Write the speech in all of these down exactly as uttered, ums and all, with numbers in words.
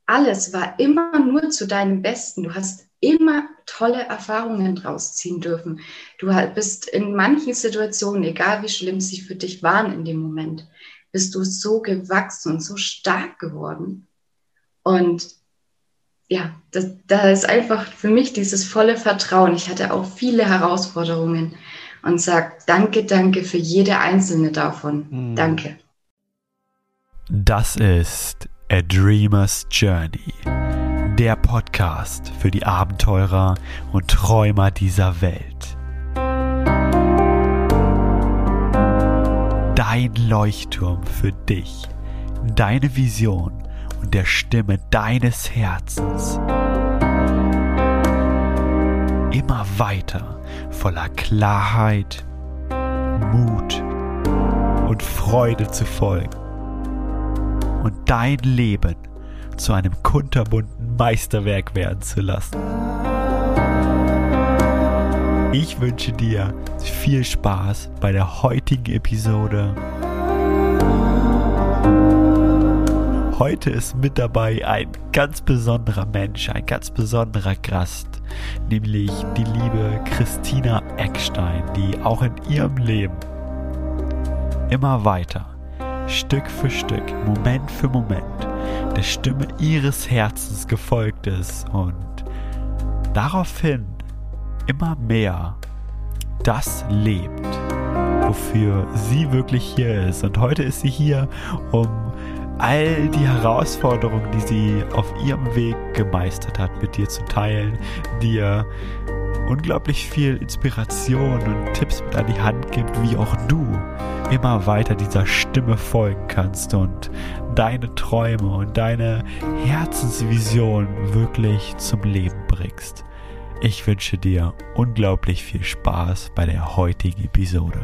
alles war immer nur zu deinem Besten. Du hast immer tolle Erfahrungen draus ziehen dürfen. Du bist in manchen Situationen, egal wie schlimm sie für dich waren in dem Moment, bist du so gewachsen und so stark geworden. Und ja, das, da ist einfach für mich dieses volle Vertrauen. Ich hatte auch viele Herausforderungen und sage danke, danke für jede einzelne davon. Mhm. Danke. Das ist A Dreamer's Journey, der Podcast für die Abenteurer und Träumer dieser Welt. Dein Leuchtturm für dich, deine Vision und der Stimme deines Herzens. Immer weiter, voller Klarheit, Mut und Freude zu folgen. Und dein Leben zu einem kunterbunten Meisterwerk werden zu lassen. Ich wünsche dir viel Spaß bei der heutigen Episode. Heute ist mit dabei ein ganz besonderer Mensch, ein ganz besonderer Gast, nämlich die liebe Christina Eckstein, die auch in ihrem Leben immer weiter, Stück für Stück, Moment für Moment, der Stimme ihres Herzens gefolgt ist und daraufhin immer mehr das lebt, wofür sie wirklich hier ist. Und heute ist sie hier, um all die Herausforderungen, die sie auf ihrem Weg gemeistert hat, mit dir zu teilen, dir unglaublich viel Inspiration und Tipps mit an die Hand gibt, wie auch du immer weiter dieser Stimme folgen kannst und deine Träume und deine Herzensvision wirklich zum Leben bringst. Ich wünsche dir unglaublich viel Spaß bei der heutigen Episode.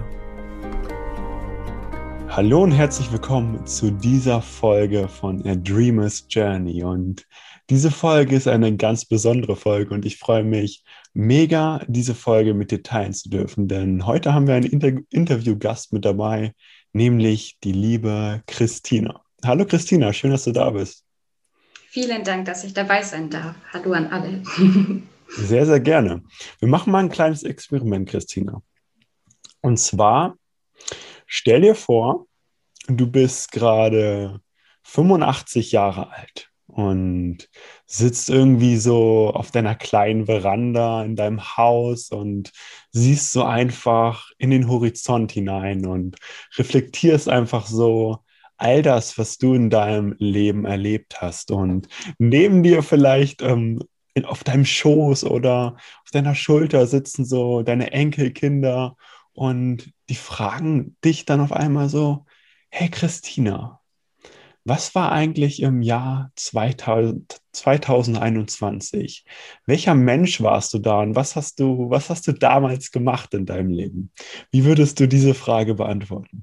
Hallo und herzlich willkommen zu dieser Folge von A Dreamer's Journey. Und diese Folge ist eine ganz besondere Folge und ich freue mich mega, diese Folge mit dir teilen zu dürfen, denn heute haben wir einen Inter- Interviewgast mit dabei, nämlich die liebe Christina. Hallo Christina, schön, dass du da bist. Vielen Dank, dass ich dabei sein darf. Hallo an alle. Sehr, sehr gerne. Wir machen mal ein kleines Experiment, Christina. Und zwar, stell dir vor, du bist gerade fünfundachtzig Jahre alt und sitzt irgendwie so auf deiner kleinen Veranda in deinem Haus und siehst so einfach in den Horizont hinein und reflektierst einfach so all das, was du in deinem Leben erlebt hast. Und neben dir vielleicht ähm, in, auf deinem Schoß oder auf deiner Schulter sitzen so deine Enkelkinder und die fragen dich dann auf einmal so: Hey Christina, was war eigentlich im Jahr zweitausend, zweitausendeinundzwanzig? Welcher Mensch warst du da und was hast du, was hast du damals gemacht in deinem Leben? Wie würdest du diese Frage beantworten?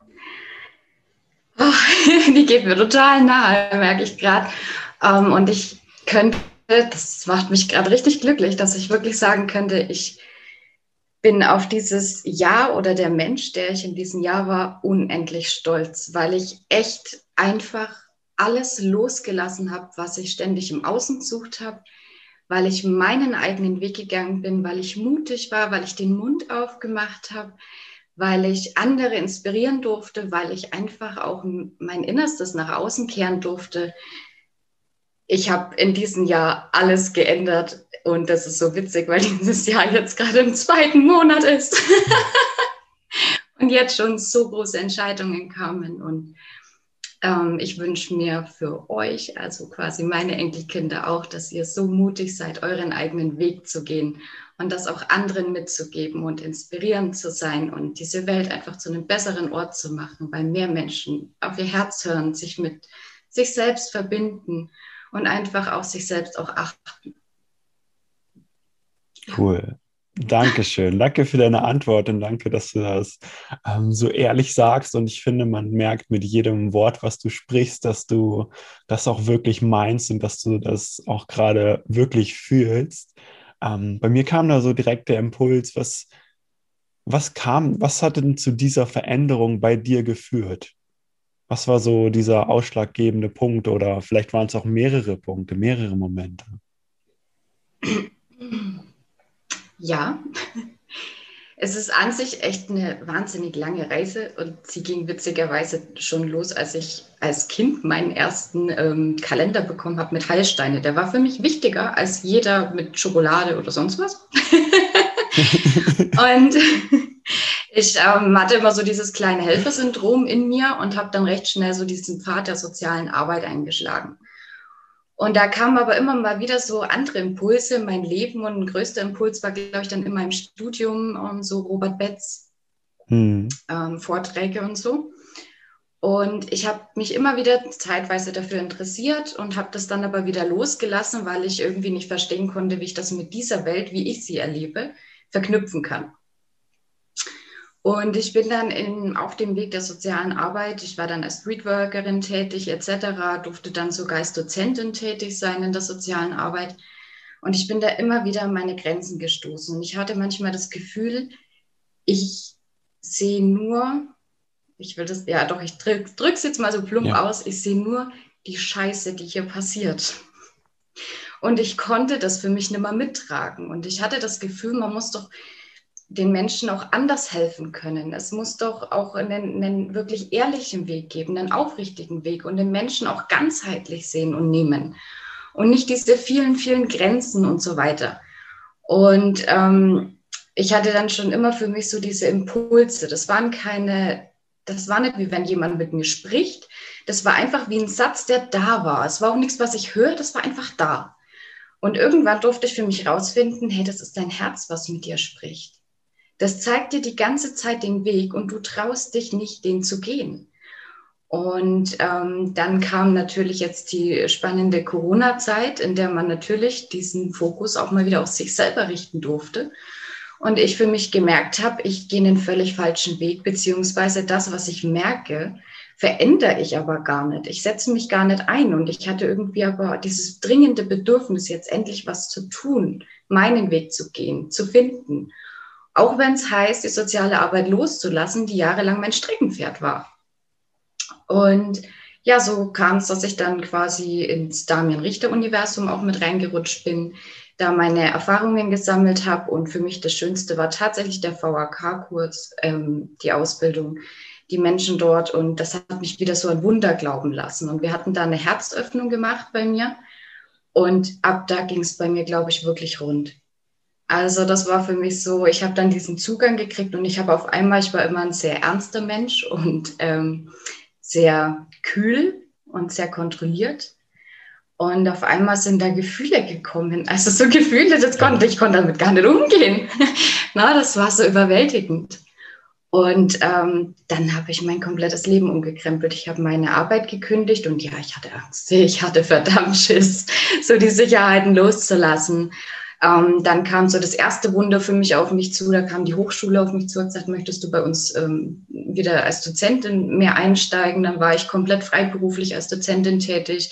Oh, die geht mir total nahe, merke ich gerade. Um, und ich könnte, das macht mich gerade richtig glücklich, dass ich wirklich sagen könnte, ich bin auf dieses Jahr oder der Mensch, der ich in diesem Jahr war, unendlich stolz, weil ich echt einfach alles losgelassen habe, was ich ständig im Außen gesucht habe, weil ich meinen eigenen Weg gegangen bin, weil ich mutig war, weil ich den Mund aufgemacht habe, weil ich andere inspirieren durfte, weil ich einfach auch mein Innerstes nach außen kehren durfte. Ich habe in diesem Jahr alles geändert und das ist so witzig, weil dieses Jahr jetzt gerade im zweiten Monat ist und jetzt schon so große Entscheidungen kamen. Und ähm, ich wünsche mir für euch, also quasi meine Enkelkinder auch, dass ihr so mutig seid, euren eigenen Weg zu gehen und das auch anderen mitzugeben und inspirierend zu sein und diese Welt einfach zu einem besseren Ort zu machen, weil mehr Menschen auf ihr Herz hören, sich mit sich selbst verbinden und einfach auf sich selbst auch achten. Cool. Dankeschön. Danke für deine Antwort und danke, dass du das ähm, so ehrlich sagst. Und ich finde, man merkt mit jedem Wort, was du sprichst, dass du das auch wirklich meinst und dass du das auch gerade wirklich fühlst. Ähm, bei mir kam da so direkt der Impuls, was, was kam, was hat denn zu dieser Veränderung bei dir geführt? Was war so dieser ausschlaggebende Punkt oder vielleicht waren es auch mehrere Punkte, mehrere Momente? Ja, es ist an sich echt eine wahnsinnig lange Reise und sie ging witzigerweise schon los, als ich als Kind meinen ersten ähm, Kalender bekommen habe mit Heilsteine. Der war für mich wichtiger als jeder mit Schokolade oder sonst was. Und ich ähm, hatte immer so dieses kleine Helfersyndrom in mir und habe dann recht schnell so diesen Pfad der sozialen Arbeit eingeschlagen. Und da kamen aber immer mal wieder so andere Impulse in mein Leben. Und ein größter Impuls war, glaube ich, dann in meinem Studium, um, so Robert Betz, hm. ähm, Vorträge und so. Und ich habe mich immer wieder zeitweise dafür interessiert und habe das dann aber wieder losgelassen, weil ich irgendwie nicht verstehen konnte, wie ich das mit dieser Welt, wie ich sie erlebe, verknüpfen kann. Und ich bin dann in, auf dem Weg der sozialen Arbeit, ich war dann als Streetworkerin tätig et cetera, durfte dann sogar als Dozentin tätig sein in der sozialen Arbeit. Und ich bin da immer wieder an meine Grenzen gestoßen. Und ich hatte manchmal das Gefühl, ich sehe nur, ich will das, ja doch, ich drücke es jetzt mal so plump ja. aus, ich sehe nur die Scheiße, die hier passiert. Und ich konnte das für mich nicht mehr mittragen. Und ich hatte das Gefühl, man muss doch den Menschen auch anders helfen können. Es muss doch auch einen, einen wirklich ehrlichen Weg geben, einen aufrichtigen Weg und den Menschen auch ganzheitlich sehen und nehmen und nicht diese vielen, vielen Grenzen und so weiter. Und ähm, ich hatte dann schon immer für mich so diese Impulse. Das waren keine, das war nicht wie wenn jemand mit mir spricht. Das war einfach wie ein Satz, der da war. Es war auch nichts, was ich höre, das war einfach da. Und irgendwann durfte ich für mich rausfinden, hey, das ist dein Herz, was mit dir spricht. Das zeigt dir die ganze Zeit den Weg und du traust dich nicht, den zu gehen. Und ähm, dann kam natürlich jetzt die spannende Corona-Zeit, in der man natürlich diesen Fokus auch mal wieder auf sich selber richten durfte. Und ich für mich gemerkt habe, ich gehe einen völlig falschen Weg, beziehungsweise das, was ich merke, verändere ich aber gar nicht. Ich setze mich gar nicht ein und ich hatte irgendwie aber dieses dringende Bedürfnis, jetzt endlich was zu tun, meinen Weg zu gehen, zu finden. Auch wenn es heißt, die soziale Arbeit loszulassen, die jahrelang mein Streckenpferd war. Und ja, so kam es, dass ich dann quasi ins Damian-Richter-Universum auch mit reingerutscht bin, da meine Erfahrungen gesammelt habe. Und für mich das Schönste war tatsächlich der V A K-Kurs, ähm, die Ausbildung, die Menschen dort. Und das hat mich wieder so an Wunder glauben lassen. Und wir hatten da eine Herzöffnung gemacht bei mir. Und ab da ging es bei mir, glaube ich, wirklich rund. Also das war für mich so, ich habe dann diesen Zugang gekriegt und ich habe auf einmal, ich war immer ein sehr ernster Mensch und ähm, sehr kühl und sehr kontrolliert. Und auf einmal sind da Gefühle gekommen. Also so Gefühle, das konnte ich konnte damit gar nicht umgehen. Na, das war so überwältigend. Und ähm, dann habe ich mein komplettes Leben umgekrempelt. Ich habe meine Arbeit gekündigt und ja, ich hatte Angst. Ich hatte verdammt Schiss, so die Sicherheiten loszulassen. Ähm, dann kam so das erste Wunder für mich auf mich zu, da kam die Hochschule auf mich zu und gesagt, möchtest du bei uns ähm, wieder als Dozentin mehr einsteigen? Dann war ich komplett freiberuflich als Dozentin tätig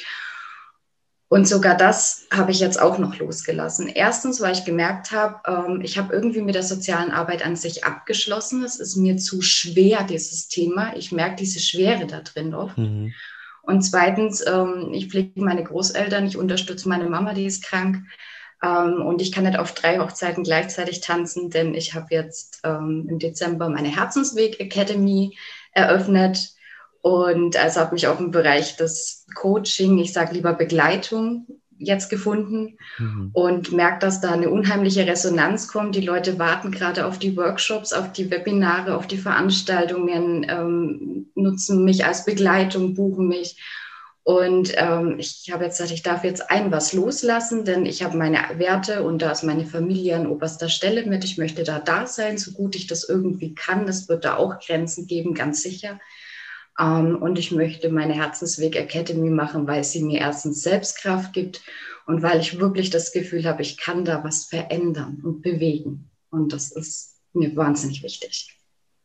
und sogar das habe ich jetzt auch noch losgelassen. Erstens, weil ich gemerkt habe, ähm, ich habe irgendwie mit der sozialen Arbeit an sich abgeschlossen, es ist mir zu schwer, dieses Thema, ich merke diese Schwere da drin oft. Mhm. Und zweitens, ähm, ich pflege meine Großeltern, ich unterstütze meine Mama, die ist krank. Um, und ich kann nicht auf drei Hochzeiten gleichzeitig tanzen, denn ich habe jetzt um, im Dezember meine Herzensweg Academy eröffnet und also habe mich auch im Bereich des Coaching, ich sage lieber Begleitung, jetzt gefunden mhm. und merke, dass da eine unheimliche Resonanz kommt. Die Leute warten gerade auf die Workshops, auf die Webinare, auf die Veranstaltungen, ähm, nutzen mich als Begleitung, buchen mich. Und ähm, ich habe jetzt gesagt, ich darf jetzt ein was loslassen, denn ich habe meine Werte und da ist meine Familie an oberster Stelle mit. Ich möchte da da sein, so gut ich das irgendwie kann. Es wird da auch Grenzen geben, ganz sicher. Ähm, und ich möchte meine Herzensweg Academy machen, weil sie mir erstens Selbstkraft gibt und weil ich wirklich das Gefühl habe, ich kann da was verändern und bewegen. Und das ist mir wahnsinnig wichtig.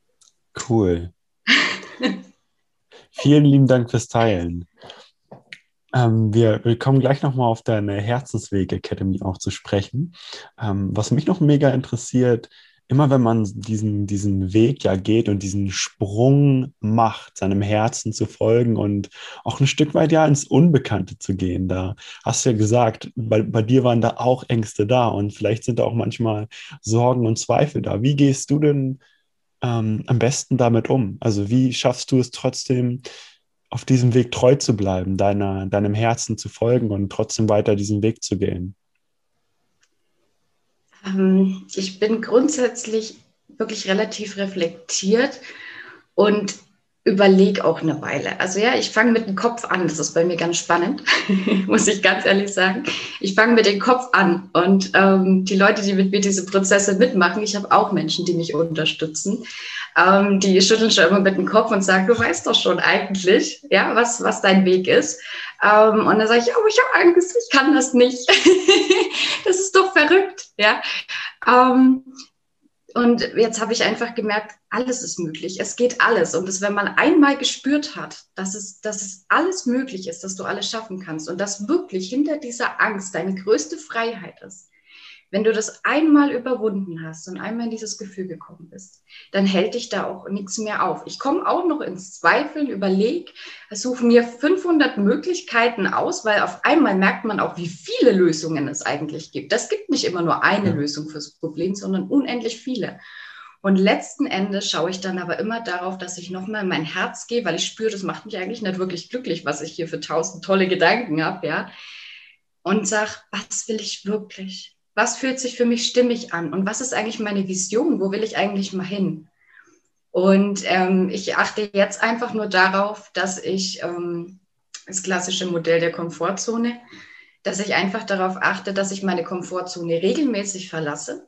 Cool. Vielen lieben Dank fürs Teilen. Ähm, wir, wir kommen gleich nochmal auf deine Herzensweg Academy auch zu sprechen. Ähm, was mich noch mega interessiert, immer wenn man diesen, diesen Weg ja geht und diesen Sprung macht, seinem Herzen zu folgen und auch ein Stück weit ja ins Unbekannte zu gehen, da hast du ja gesagt, bei, bei dir waren da auch Ängste da und vielleicht sind da auch manchmal Sorgen und Zweifel da. Wie gehst du denn ähm, am besten damit um? Also wie schaffst du es trotzdem, auf diesem Weg treu zu bleiben, deiner, deinem Herzen zu folgen und trotzdem weiter diesen Weg zu gehen? Ähm, ich bin grundsätzlich wirklich relativ reflektiert und überlege auch eine Weile. Also ja, ich fange mit dem Kopf an. Das ist bei mir ganz spannend, muss ich ganz ehrlich sagen. Ich fange mit dem Kopf an und ähm, die Leute, die mit mir diese Prozesse mitmachen, ich habe auch Menschen, die mich unterstützen, ähm, die schütteln schon immer mit dem Kopf und sagen, du weißt doch schon eigentlich, ja, was, was dein Weg ist. Ähm, und dann sage ich, oh, ich habe Angst, ich kann das nicht. Das ist doch verrückt, ja. Ähm, Und jetzt habe ich einfach gemerkt, alles ist möglich. Es geht alles. Und das, wenn man einmal gespürt hat, dass es, dass es alles möglich ist, dass du alles schaffen kannst und dass wirklich hinter dieser Angst deine größte Freiheit ist, wenn du das einmal überwunden hast und einmal in dieses Gefühl gekommen bist, dann hält dich da auch nichts mehr auf. Ich komme auch noch ins Zweifeln, überlege, suche mir fünfhundert Möglichkeiten aus, weil auf einmal merkt man auch, wie viele Lösungen es eigentlich gibt. Es gibt nicht immer nur eine Lösung fürs Problem, sondern unendlich viele. Und letzten Endes schaue ich dann aber immer darauf, dass ich nochmal in mein Herz gehe, weil ich spüre, das macht mich eigentlich nicht wirklich glücklich, was ich hier für tausend tolle Gedanken habe, ja. Und sage, was will ich wirklich? Was fühlt sich für mich stimmig an? Und was ist eigentlich meine Vision? Wo will ich eigentlich mal hin? Und ähm, ich achte jetzt einfach nur darauf, dass ich ähm, das klassische Modell der Komfortzone, dass ich einfach darauf achte, dass ich meine Komfortzone regelmäßig verlasse.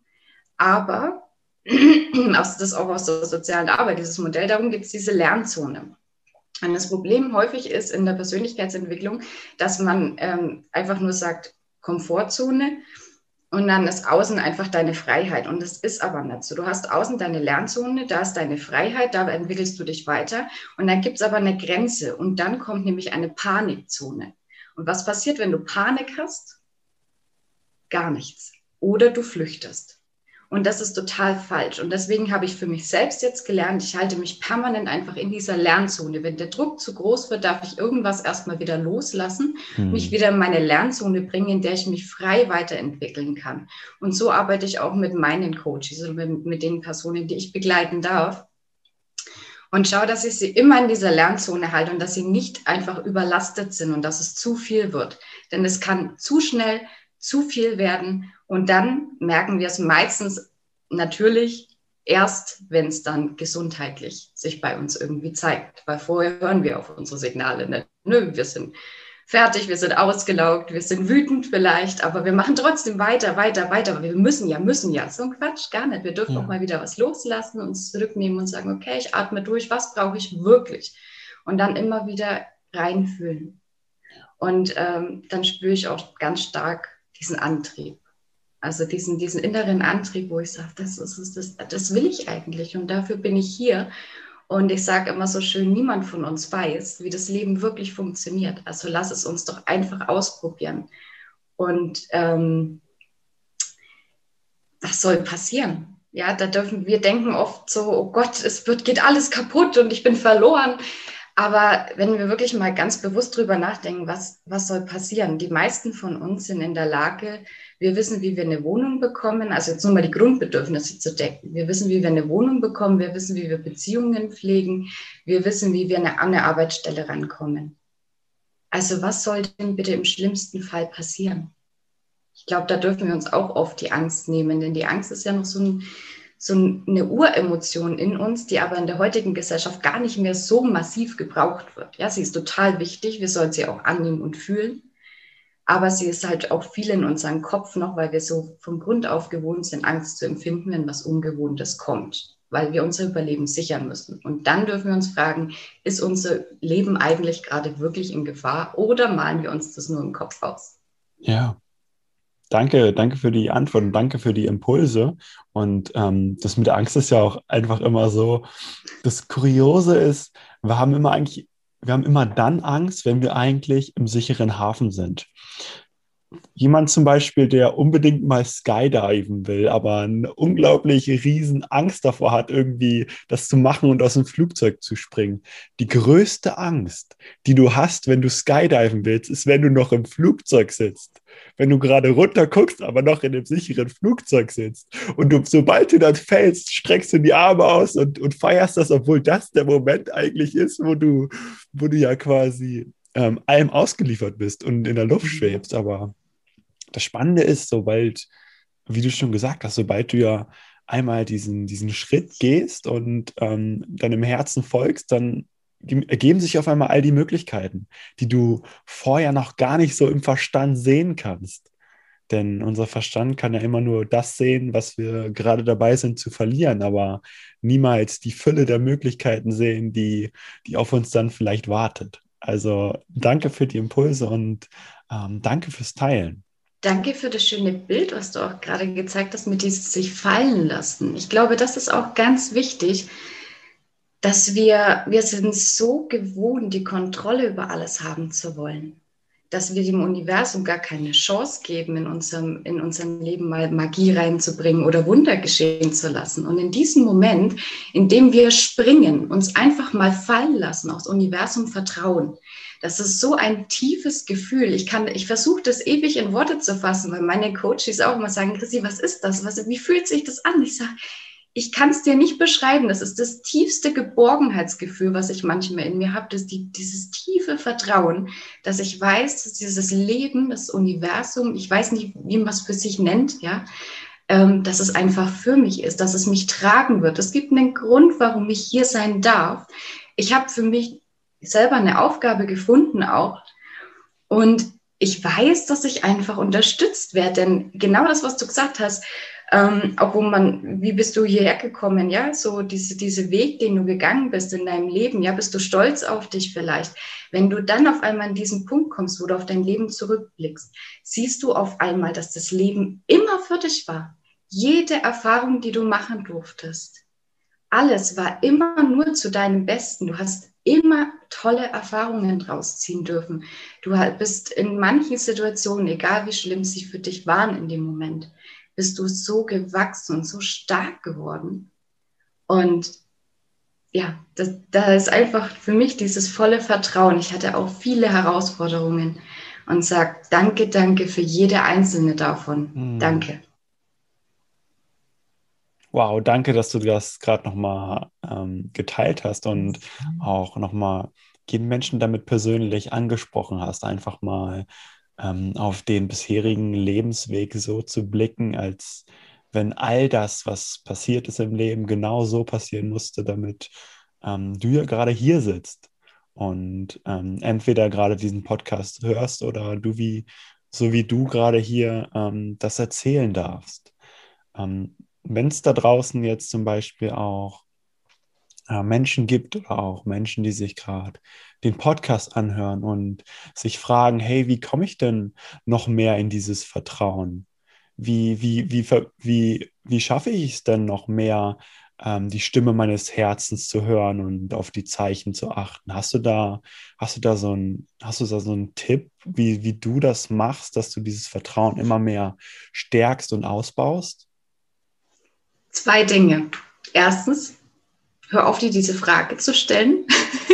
Aber das ist auch aus der sozialen Arbeit, dieses Modell, darum gibt es diese Lernzone. Und das Problem häufig ist in der Persönlichkeitsentwicklung, dass man ähm, einfach nur sagt, Komfortzone, und dann ist außen einfach deine Freiheit. Und das ist aber nicht so. Du hast außen deine Lernzone, da ist deine Freiheit, da entwickelst du dich weiter. Und dann gibt es aber eine Grenze. Und dann kommt nämlich eine Panikzone. Und was passiert, wenn du Panik hast? Gar nichts. Oder du flüchtest. Und das ist total falsch. Und deswegen habe ich für mich selbst jetzt gelernt, ich halte mich permanent einfach in dieser Lernzone. Wenn der Druck zu groß wird, darf ich irgendwas erstmal wieder loslassen, hm. mich wieder in meine Lernzone bringen, in der ich mich frei weiterentwickeln kann. Und so arbeite ich auch mit meinen Coaches und mit, mit den Personen, die ich begleiten darf. Und schaue, dass ich sie immer in dieser Lernzone halte und dass sie nicht einfach überlastet sind und dass es zu viel wird. Denn es kann zu schnell zu viel werden. Und dann merken wir es meistens natürlich erst, wenn es dann gesundheitlich sich bei uns irgendwie zeigt. Weil vorher hören wir auf unsere Signale nicht. Nö, wir sind fertig, wir sind ausgelaugt, wir sind wütend vielleicht, aber wir machen trotzdem weiter, weiter, weiter. Aber wir müssen ja, müssen ja. So ein Quatsch, gar nicht. Wir dürfen ja auch mal wieder was loslassen, uns zurücknehmen und sagen, okay, ich atme durch, was brauche ich wirklich? Und dann immer wieder reinfühlen. Und ähm, dann spüre ich auch ganz stark diesen Antrieb. Also diesen, diesen inneren Antrieb, wo ich sage, das, ist, das, das will ich eigentlich und dafür bin ich hier. Und ich sage immer so schön, niemand von uns weiß, wie das Leben wirklich funktioniert. Also lass es uns doch einfach ausprobieren. Und ähm, was soll passieren? Ja, da dürfen wir denken oft so, oh Gott, es wird, geht alles kaputt und ich bin verloren. Aber wenn wir wirklich mal ganz bewusst drüber nachdenken, was, was soll passieren? Die meisten von uns sind in der Lage, wir wissen, wie wir eine Wohnung bekommen, also jetzt nur mal die Grundbedürfnisse zu decken. Wir wissen, wie wir eine Wohnung bekommen, wir wissen, wie wir Beziehungen pflegen, wir wissen, wie wir eine, an eine Arbeitsstelle rankommen. Also was soll denn bitte im schlimmsten Fall passieren? Ich glaube, da dürfen wir uns auch oft die Angst nehmen, denn die Angst ist ja noch so ein so eine Uremotion in uns, die aber in der heutigen Gesellschaft gar nicht mehr so massiv gebraucht wird. Ja, sie ist total wichtig, wir sollen sie auch annehmen und fühlen, aber sie ist halt auch viel in unserem Kopf noch, weil wir so vom Grund auf gewohnt sind, Angst zu empfinden, wenn was Ungewohntes kommt, weil wir unser Überleben sichern müssen. Und dann dürfen wir uns fragen, ist unser Leben eigentlich gerade wirklich in Gefahr oder malen wir uns das nur im Kopf aus? Ja. Danke, danke für die Antwort und danke für die Impulse. Und ähm, das mit der Angst ist ja auch einfach immer so. Das Kuriose ist, wir haben immer eigentlich, wir haben immer dann Angst, wenn wir eigentlich im sicheren Hafen sind. Jemand zum Beispiel, der unbedingt mal skydiven will, aber eine unglaubliche riesen Angst davor hat, irgendwie das zu machen und aus dem Flugzeug zu springen. Die größte Angst, die du hast, wenn du skydiven willst, ist, wenn du noch im Flugzeug sitzt. Wenn du gerade runter guckst, aber noch in dem sicheren Flugzeug sitzt. Und du, sobald du dann fällst, streckst du die Arme aus und, und feierst das, obwohl das der Moment eigentlich ist, wo du, wo du ja quasi ähm, allem ausgeliefert bist und in der Luft schwebst. Aber das Spannende ist, sobald, wie du schon gesagt hast, sobald du ja einmal diesen, diesen Schritt gehst und ähm, deinem Herzen folgst, dann ergeben sich auf einmal all die Möglichkeiten, die du vorher noch gar nicht so im Verstand sehen kannst. Denn unser Verstand kann ja immer nur das sehen, was wir gerade dabei sind zu verlieren, aber niemals die Fülle der Möglichkeiten sehen, die, die auf uns dann vielleicht wartet. Also danke für die Impulse und ähm, danke fürs Teilen. Danke für das schöne Bild, was du auch gerade gezeigt hast, mit diesem sich fallen lassen. Ich glaube, das ist auch ganz wichtig, dass wir, wir sind so gewohnt, die Kontrolle über alles haben zu wollen, dass wir dem Universum gar keine Chance geben, in unserem, in unserem Leben mal Magie reinzubringen oder Wunder geschehen zu lassen. Und in diesem Moment, in dem wir springen, uns einfach mal fallen lassen, aufs Universum vertrauen, das ist so ein tiefes Gefühl. Ich kann, ich versuche das ewig in Worte zu fassen, weil meine Coaches auch immer sagen, Chrissy, was ist das? Was, wie fühlt sich das an? Ich sage, ich kann es dir nicht beschreiben. Das ist das tiefste Geborgenheitsgefühl, was ich manchmal in mir habe. Das die, dieses tiefe Vertrauen, dass ich weiß, dass dieses Leben, das Universum, ich weiß nicht, wie man es für sich nennt, ja, ähm, dass es einfach für mich ist, dass es mich tragen wird. Es gibt einen Grund, warum ich hier sein darf. Ich habe für mich selber eine Aufgabe gefunden auch. Und ich weiß, dass ich einfach unterstützt werde. Denn genau das, was du gesagt hast, Ähm, auch wo man, wie bist du hierher gekommen, ja, so diese, diese Weg, den du gegangen bist in deinem Leben, ja, bist du stolz auf dich vielleicht. Wenn du dann auf einmal an diesen Punkt kommst, wo du auf dein Leben zurückblickst, siehst du auf einmal, dass das Leben immer für dich war. Jede Erfahrung, die du machen durftest, alles war immer nur zu deinem Besten. Du hast immer tolle Erfahrungen draus ziehen dürfen. Du bist in manchen Situationen, egal wie schlimm sie für dich waren in dem Moment, bist du so gewachsen und so stark geworden. Und ja, das, da ist einfach für mich dieses volle Vertrauen. Ich hatte auch viele Herausforderungen und sage danke, danke für jede einzelne davon. Hm. Danke. Wow, danke, dass du das gerade nochmal ähm, geteilt hast und auch nochmal jeden Menschen damit persönlich angesprochen hast. Einfach mal auf den bisherigen Lebensweg so zu blicken, als wenn all das, was passiert ist im Leben, genau so passieren musste, damit ähm, du ja gerade hier sitzt und ähm, entweder gerade diesen Podcast hörst oder du wie, so wie du gerade hier ähm, das erzählen darfst. Ähm, wenn es da draußen jetzt zum Beispiel auch Menschen gibt oder auch Menschen, die sich gerade den Podcast anhören und sich fragen, hey, wie komme ich denn noch mehr in dieses Vertrauen? Wie, wie, wie, wie, wie schaffe ich es denn noch mehr, ähm, die Stimme meines Herzens zu hören und auf die Zeichen zu achten? Hast du da, hast du da so ein, hast du da so einen Tipp, wie, wie du das machst, dass du dieses Vertrauen immer mehr stärkst und ausbaust? Zwei Dinge. Erstens, hör auf, dir diese Frage zu stellen.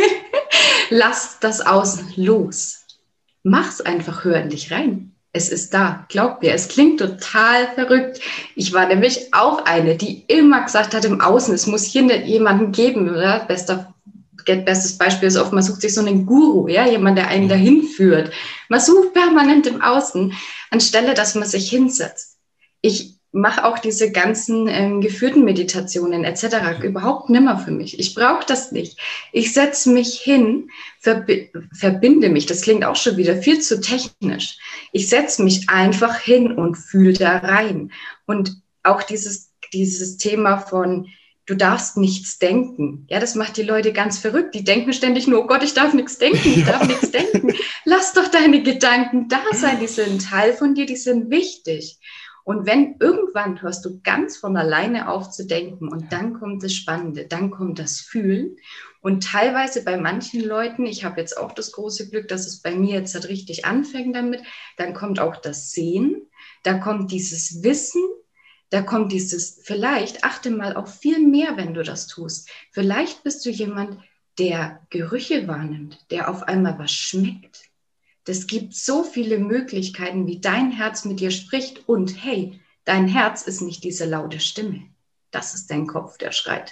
Lass das Außen los. Mach's einfach, hör in dich rein. Es ist da, glaub mir. Es klingt total verrückt. Ich war nämlich auch eine, die immer gesagt hat im Außen, es muss hier nicht jemanden geben. Oder? Bester, bestes Beispiel ist oft, man sucht sich so einen Guru, ja? Jemand, der einen dahin führt. Man sucht permanent im Außen, anstelle, dass man sich hinsetzt. Ich mache auch diese ganzen ähm, geführten Meditationen et cetera überhaupt nimmer für mich. Ich brauche das nicht. Ich setze mich hin, verbi- verbinde mich. Das klingt auch schon wieder viel zu technisch. Ich setze mich einfach hin und fühle da rein. Und auch dieses, dieses Thema von, du darfst nichts denken. Ja, das macht die Leute ganz verrückt. Die denken ständig nur, oh Gott, ich darf nichts denken, ich darf nichts denken. Lass doch deine Gedanken da sein. Die sind Teil von dir, die sind wichtig. Und wenn irgendwann hörst du ganz von alleine auf zu denken und dann kommt das Spannende, dann kommt das Fühlen Und teilweise bei manchen Leuten, ich habe jetzt auch das große Glück, dass es bei mir jetzt halt richtig anfängt damit, dann kommt auch das Sehen, da kommt dieses Wissen, da kommt dieses, vielleicht achte mal auf viel mehr, wenn du das tust. Vielleicht bist du jemand, der Gerüche wahrnimmt, der auf einmal was schmeckt. Es gibt so viele Möglichkeiten, wie dein Herz mit dir spricht. Und hey, dein Herz ist nicht diese laute Stimme. Das ist dein Kopf, der schreit.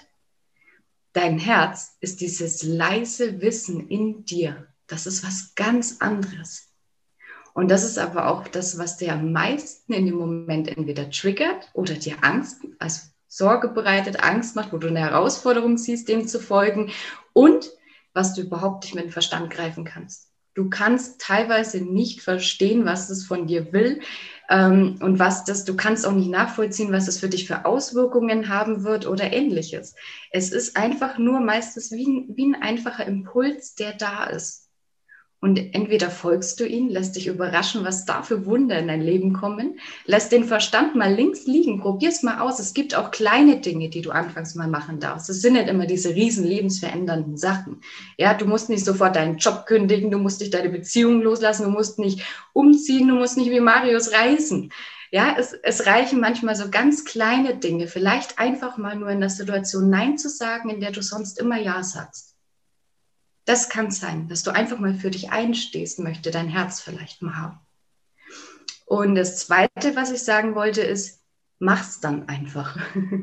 Dein Herz ist dieses leise Wissen in dir. Das ist was ganz anderes. Und das ist aber auch das, was dir am meisten in dem Moment entweder triggert oder dir Angst, also Sorge bereitet, Angst macht, wo du eine Herausforderung siehst, dem zu folgen und was du überhaupt nicht mit dem Verstand greifen kannst. Du kannst teilweise nicht verstehen, was es von dir will ähm, und was das, du kannst auch nicht nachvollziehen, was es für dich für Auswirkungen haben wird oder ähnliches. Es ist einfach nur meistens wie ein, wie ein einfacher Impuls, der da ist. Und entweder folgst du ihm, lässt dich überraschen, was da für Wunder in dein Leben kommen, lässt den Verstand mal links liegen, probier's mal aus. Es gibt auch kleine Dinge, die du anfangs mal machen darfst. Es sind nicht immer diese riesen lebensverändernden Sachen. Ja, du musst nicht sofort deinen Job kündigen, du musst nicht deine Beziehung loslassen, du musst nicht umziehen, du musst nicht wie Marius reisen. Ja, es, es reichen manchmal so ganz kleine Dinge, vielleicht einfach mal nur in der Situation Nein zu sagen, in der du sonst immer Ja sagst. Das kann sein, dass du einfach mal für dich einstehst, möchte dein Herz vielleicht mal haben. Und das Zweite, was ich sagen wollte, ist, mach's dann einfach.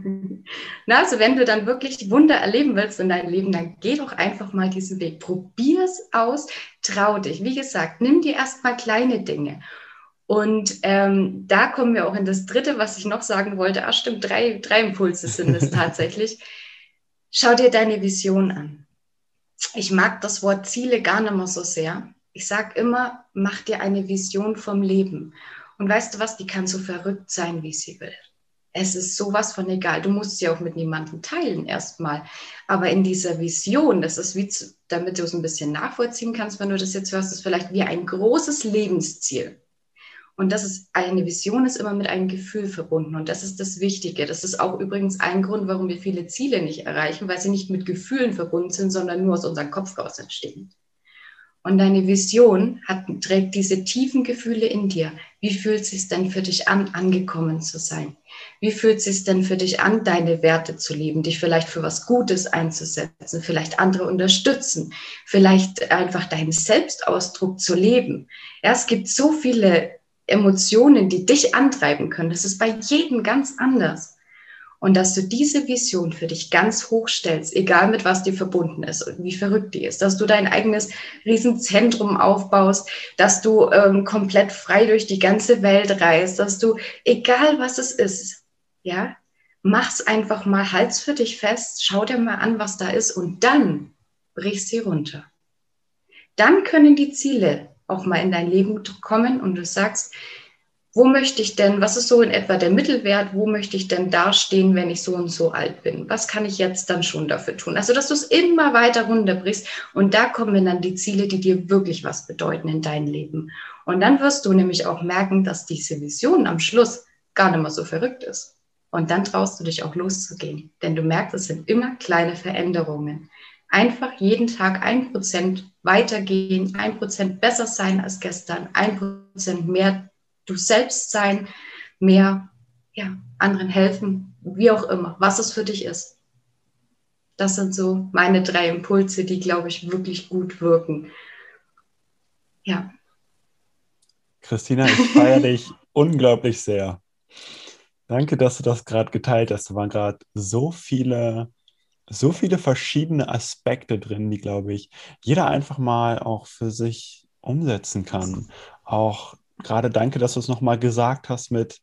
Na, also wenn du dann wirklich Wunder erleben willst in deinem Leben, dann geh doch einfach mal diesen Weg. Probier's aus, trau dich. Wie gesagt, nimm dir erstmal kleine Dinge. Und ähm, da kommen wir auch in das Dritte, was ich noch sagen wollte. Ach stimmt, drei, drei Impulse sind es tatsächlich. Schau dir deine Vision an. Ich mag das Wort Ziele gar nicht mehr so sehr. Ich sage immer, mach dir eine Vision vom Leben. Und weißt du was, die kann so verrückt sein, wie sie will. Es ist sowas von egal. Du musst sie auch mit niemandem teilen erstmal. Aber in dieser Vision, das ist wie, zu, damit du es ein bisschen nachvollziehen kannst, wenn du das jetzt hörst, ist vielleicht wie ein großes Lebensziel. Und das ist, eine Vision ist immer mit einem Gefühl verbunden. Und das ist das Wichtige. Das ist auch übrigens ein Grund, warum wir viele Ziele nicht erreichen, weil sie nicht mit Gefühlen verbunden sind, sondern nur aus unserem Kopf raus entstehen. Und deine Vision hat, trägt diese tiefen Gefühle in dir. Wie fühlt es sich denn für dich an, angekommen zu sein? Wie fühlt es sich denn für dich an, deine Werte zu leben, dich vielleicht für was Gutes einzusetzen, vielleicht andere unterstützen, vielleicht einfach deinen Selbstausdruck zu leben? Ja, es gibt so viele Emotionen, die dich antreiben können. Das ist bei jedem ganz anders. Und dass du diese Vision für dich ganz hoch stellst, egal mit was die verbunden ist und wie verrückt die ist, dass du dein eigenes Riesenzentrum aufbaust, dass du ähm, komplett frei durch die ganze Welt reist, dass du, egal was es ist, ja, mach's einfach mal, halt's für dich fest, schau dir mal an, was da ist und dann brich sie runter. Dann können die Ziele auch mal in dein Leben kommen und du sagst, wo möchte ich denn, was ist so in etwa der Mittelwert, wo möchte ich denn dastehen, wenn ich so und so alt bin? Was kann ich jetzt dann schon dafür tun? Also, dass du es immer weiter runterbrichst und da kommen dann die Ziele, die dir wirklich was bedeuten in deinem Leben. Und dann wirst du nämlich auch merken, dass diese Vision am Schluss gar nicht mehr so verrückt ist. Und dann traust du dich auch loszugehen, denn du merkst, es sind immer kleine Veränderungen. Einfach jeden Tag ein Prozent weitergehen, ein Prozent besser sein als gestern, ein Prozent mehr du selbst sein, mehr ja, anderen helfen, wie auch immer, was es für dich ist. Das sind so meine drei Impulse, die, glaube ich, wirklich gut wirken. Ja. Christina, ich feiere dich unglaublich sehr. Danke, dass du das gerade geteilt hast. Da waren gerade so viele so viele verschiedene Aspekte drin, die, glaube ich, jeder einfach mal auch für sich umsetzen kann. Auch gerade danke, dass du es nochmal gesagt hast mit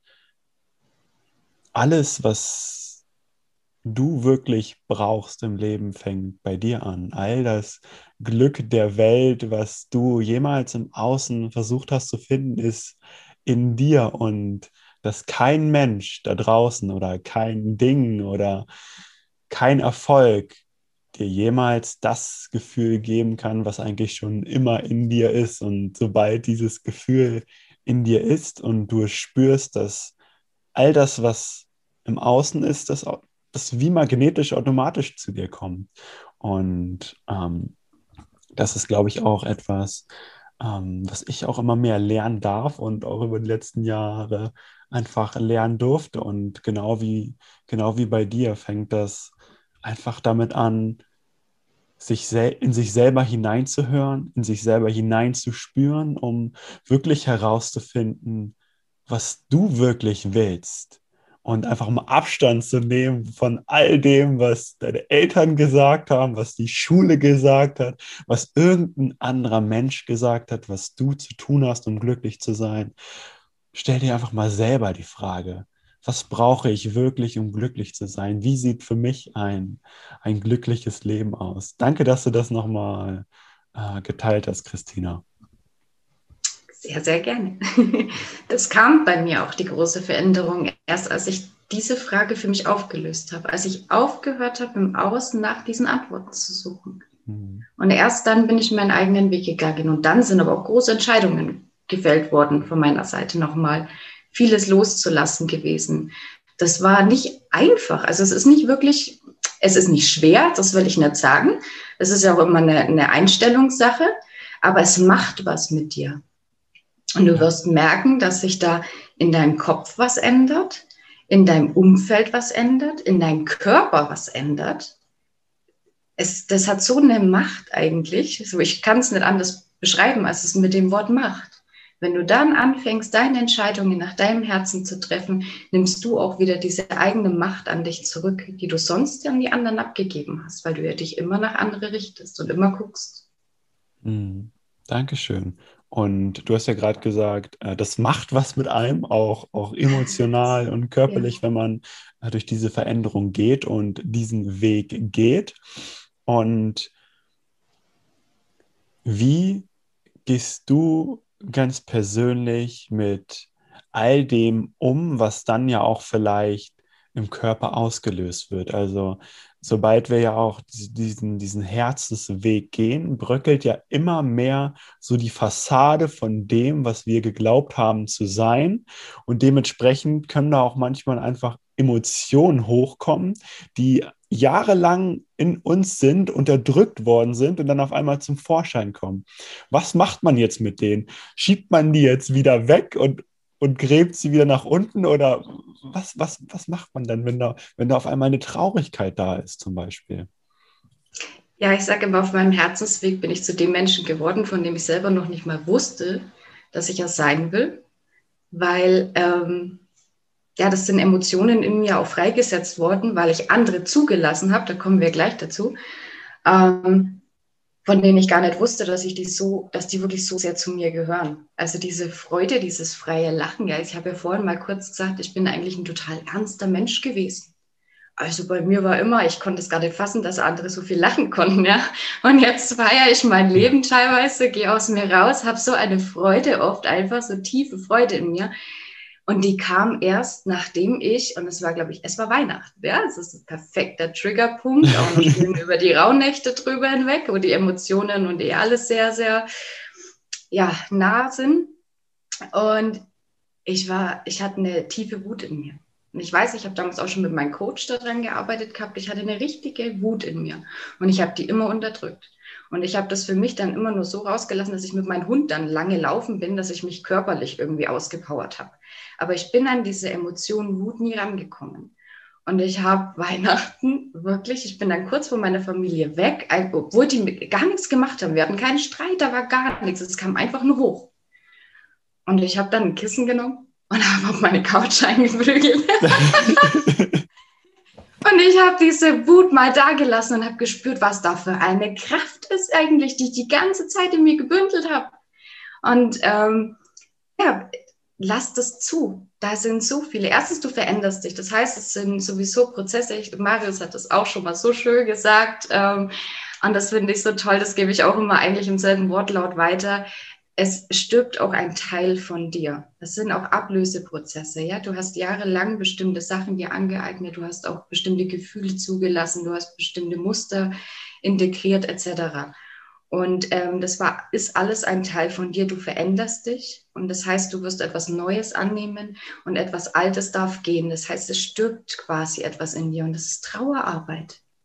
alles, was du wirklich brauchst im Leben, fängt bei dir an. All das Glück der Welt, was du jemals im Außen versucht hast zu finden, ist in dir und dass kein Mensch da draußen oder kein Ding oder kein Erfolg dir jemals das Gefühl geben kann, was eigentlich schon immer in dir ist. Und sobald dieses Gefühl in dir ist und du spürst, dass all das, was im Außen ist, das, das wie magnetisch automatisch zu dir kommt. Und ähm, das ist, glaube ich, auch etwas, ähm, was ich auch immer mehr lernen darf und auch über die letzten Jahre einfach lernen durfte. Und genau wie, genau wie bei dir fängt das einfach damit an, sich sel- in sich selber hineinzuhören, in sich selber hineinzuspüren, um wirklich herauszufinden, was du wirklich willst. Und einfach mal Abstand zu nehmen von all dem, was deine Eltern gesagt haben, was die Schule gesagt hat, was irgendein anderer Mensch gesagt hat, was du zu tun hast, um glücklich zu sein. Stell dir einfach mal selber die Frage, was brauche ich wirklich, um glücklich zu sein? Wie sieht für mich ein, ein glückliches Leben aus? Danke, dass du das nochmal äh, geteilt hast, Christina. Sehr, sehr gerne. Das kam bei mir auch, die große Veränderung, erst als ich diese Frage für mich aufgelöst habe, als ich aufgehört habe, im Außen nach diesen Antworten zu suchen. Mhm. Und erst dann bin ich meinen eigenen Weg gegangen. Und dann sind aber auch große Entscheidungen gefällt worden von meiner Seite nochmal, vieles loszulassen gewesen. Das war nicht einfach. Also es ist nicht wirklich, es ist nicht schwer, das will ich nicht sagen. Es ist ja auch immer eine, eine Einstellungssache, aber es macht was mit dir. Und du wirst merken, dass sich da in deinem Kopf was ändert, in deinem Umfeld was ändert, in deinem Körper was ändert. Es, das hat so eine Macht eigentlich. So, ich kann es nicht anders beschreiben, als es mit dem Wort Macht. Wenn du dann anfängst, deine Entscheidungen nach deinem Herzen zu treffen, nimmst du auch wieder diese eigene Macht an dich zurück, die du sonst an die anderen abgegeben hast, weil du ja dich immer nach andere richtest und immer guckst. Mhm. Dankeschön. Und du hast ja gerade gesagt, das macht was mit einem, auch, auch emotional und körperlich, ja, wenn man durch diese Veränderung geht und diesen Weg geht. Und wie gehst du ganz persönlich mit all dem um, was dann ja auch vielleicht im Körper ausgelöst wird? Also sobald wir ja auch diesen, diesen Herzensweg gehen, bröckelt ja immer mehr so die Fassade von dem, was wir geglaubt haben zu sein. Und dementsprechend können da auch manchmal einfach Emotionen hochkommen, die jahrelang in uns sind, unterdrückt worden sind und dann auf einmal zum Vorschein kommen. Was macht man jetzt mit denen? Schiebt man die jetzt wieder weg und, und gräbt sie wieder nach unten? Oder was, was, was macht man dann, wenn da, wenn da auf einmal eine Traurigkeit da ist, zum Beispiel? Ja, ich sage immer, auf meinem Herzensweg bin ich zu dem Menschen geworden, von dem ich selber noch nicht mal wusste, dass ich es sein will, weil ähm, ja, das sind Emotionen in mir auch freigesetzt worden, weil ich andere zugelassen habe, da kommen wir gleich dazu, ähm, von denen ich gar nicht wusste, dass ich die so, dass die wirklich so sehr zu mir gehören. Also diese Freude, dieses freie Lachen, ja, ich habe ja vorhin mal kurz gesagt, ich bin eigentlich ein total ernster Mensch gewesen. Also bei mir war immer, ich konnte es gar nicht fassen, dass andere so viel lachen konnten, ja. Und jetzt feiere ich mein Leben teilweise, gehe aus mir raus, habe so eine Freude oft, einfach so tiefe Freude in mir. Und die kam erst, nachdem ich, und es war, glaube ich, es war Weihnachten, ja, es ist ein perfekter Triggerpunkt, auch noch schön über die Rauhnächte drüber hinweg, wo die Emotionen und eh alles sehr, sehr, ja, nah sind. Und ich war, ich hatte eine tiefe Wut in mir. Und ich weiß, ich habe damals auch schon mit meinem Coach daran gearbeitet gehabt, ich hatte eine richtige Wut in mir und ich habe die immer unterdrückt. Und ich habe das für mich dann immer nur so rausgelassen, dass ich mit meinem Hund dann lange laufen bin, dass ich mich körperlich irgendwie ausgepowert habe. Aber ich bin an diese Emotion Wut nie rangekommen. Und ich habe Weihnachten wirklich, ich bin dann kurz vor meiner Familie weg, obwohl die gar nichts gemacht haben. Wir hatten keinen Streit, da war gar nichts. Es kam einfach nur hoch. Und ich habe dann ein Kissen genommen und habe auf meine Couch eingeprügelt. Und ich habe diese Wut mal da gelassen und habe gespürt, was da für eine Kraft ist eigentlich, die ich die ganze Zeit in mir gebündelt habe. Und ähm, ja, lass das zu. Da sind so viele. Erstens, du veränderst dich. Das heißt, es sind sowieso Prozesse. Ich, Marius hat das auch schon mal so schön gesagt. Ähm, und das finde ich so toll. Das gebe ich auch immer eigentlich im selben Wortlaut weiter. Es stirbt auch ein Teil von dir. Das sind auch Ablöseprozesse. Ja? Du hast jahrelang bestimmte Sachen dir angeeignet, du hast auch bestimmte Gefühle zugelassen, du hast bestimmte Muster integriert et cetera. Und ähm, das war, ist alles ein Teil von dir. Du veränderst dich und das heißt, du wirst etwas Neues annehmen und etwas Altes darf gehen. Das heißt, es stirbt quasi etwas in dir und das ist Trauerarbeit.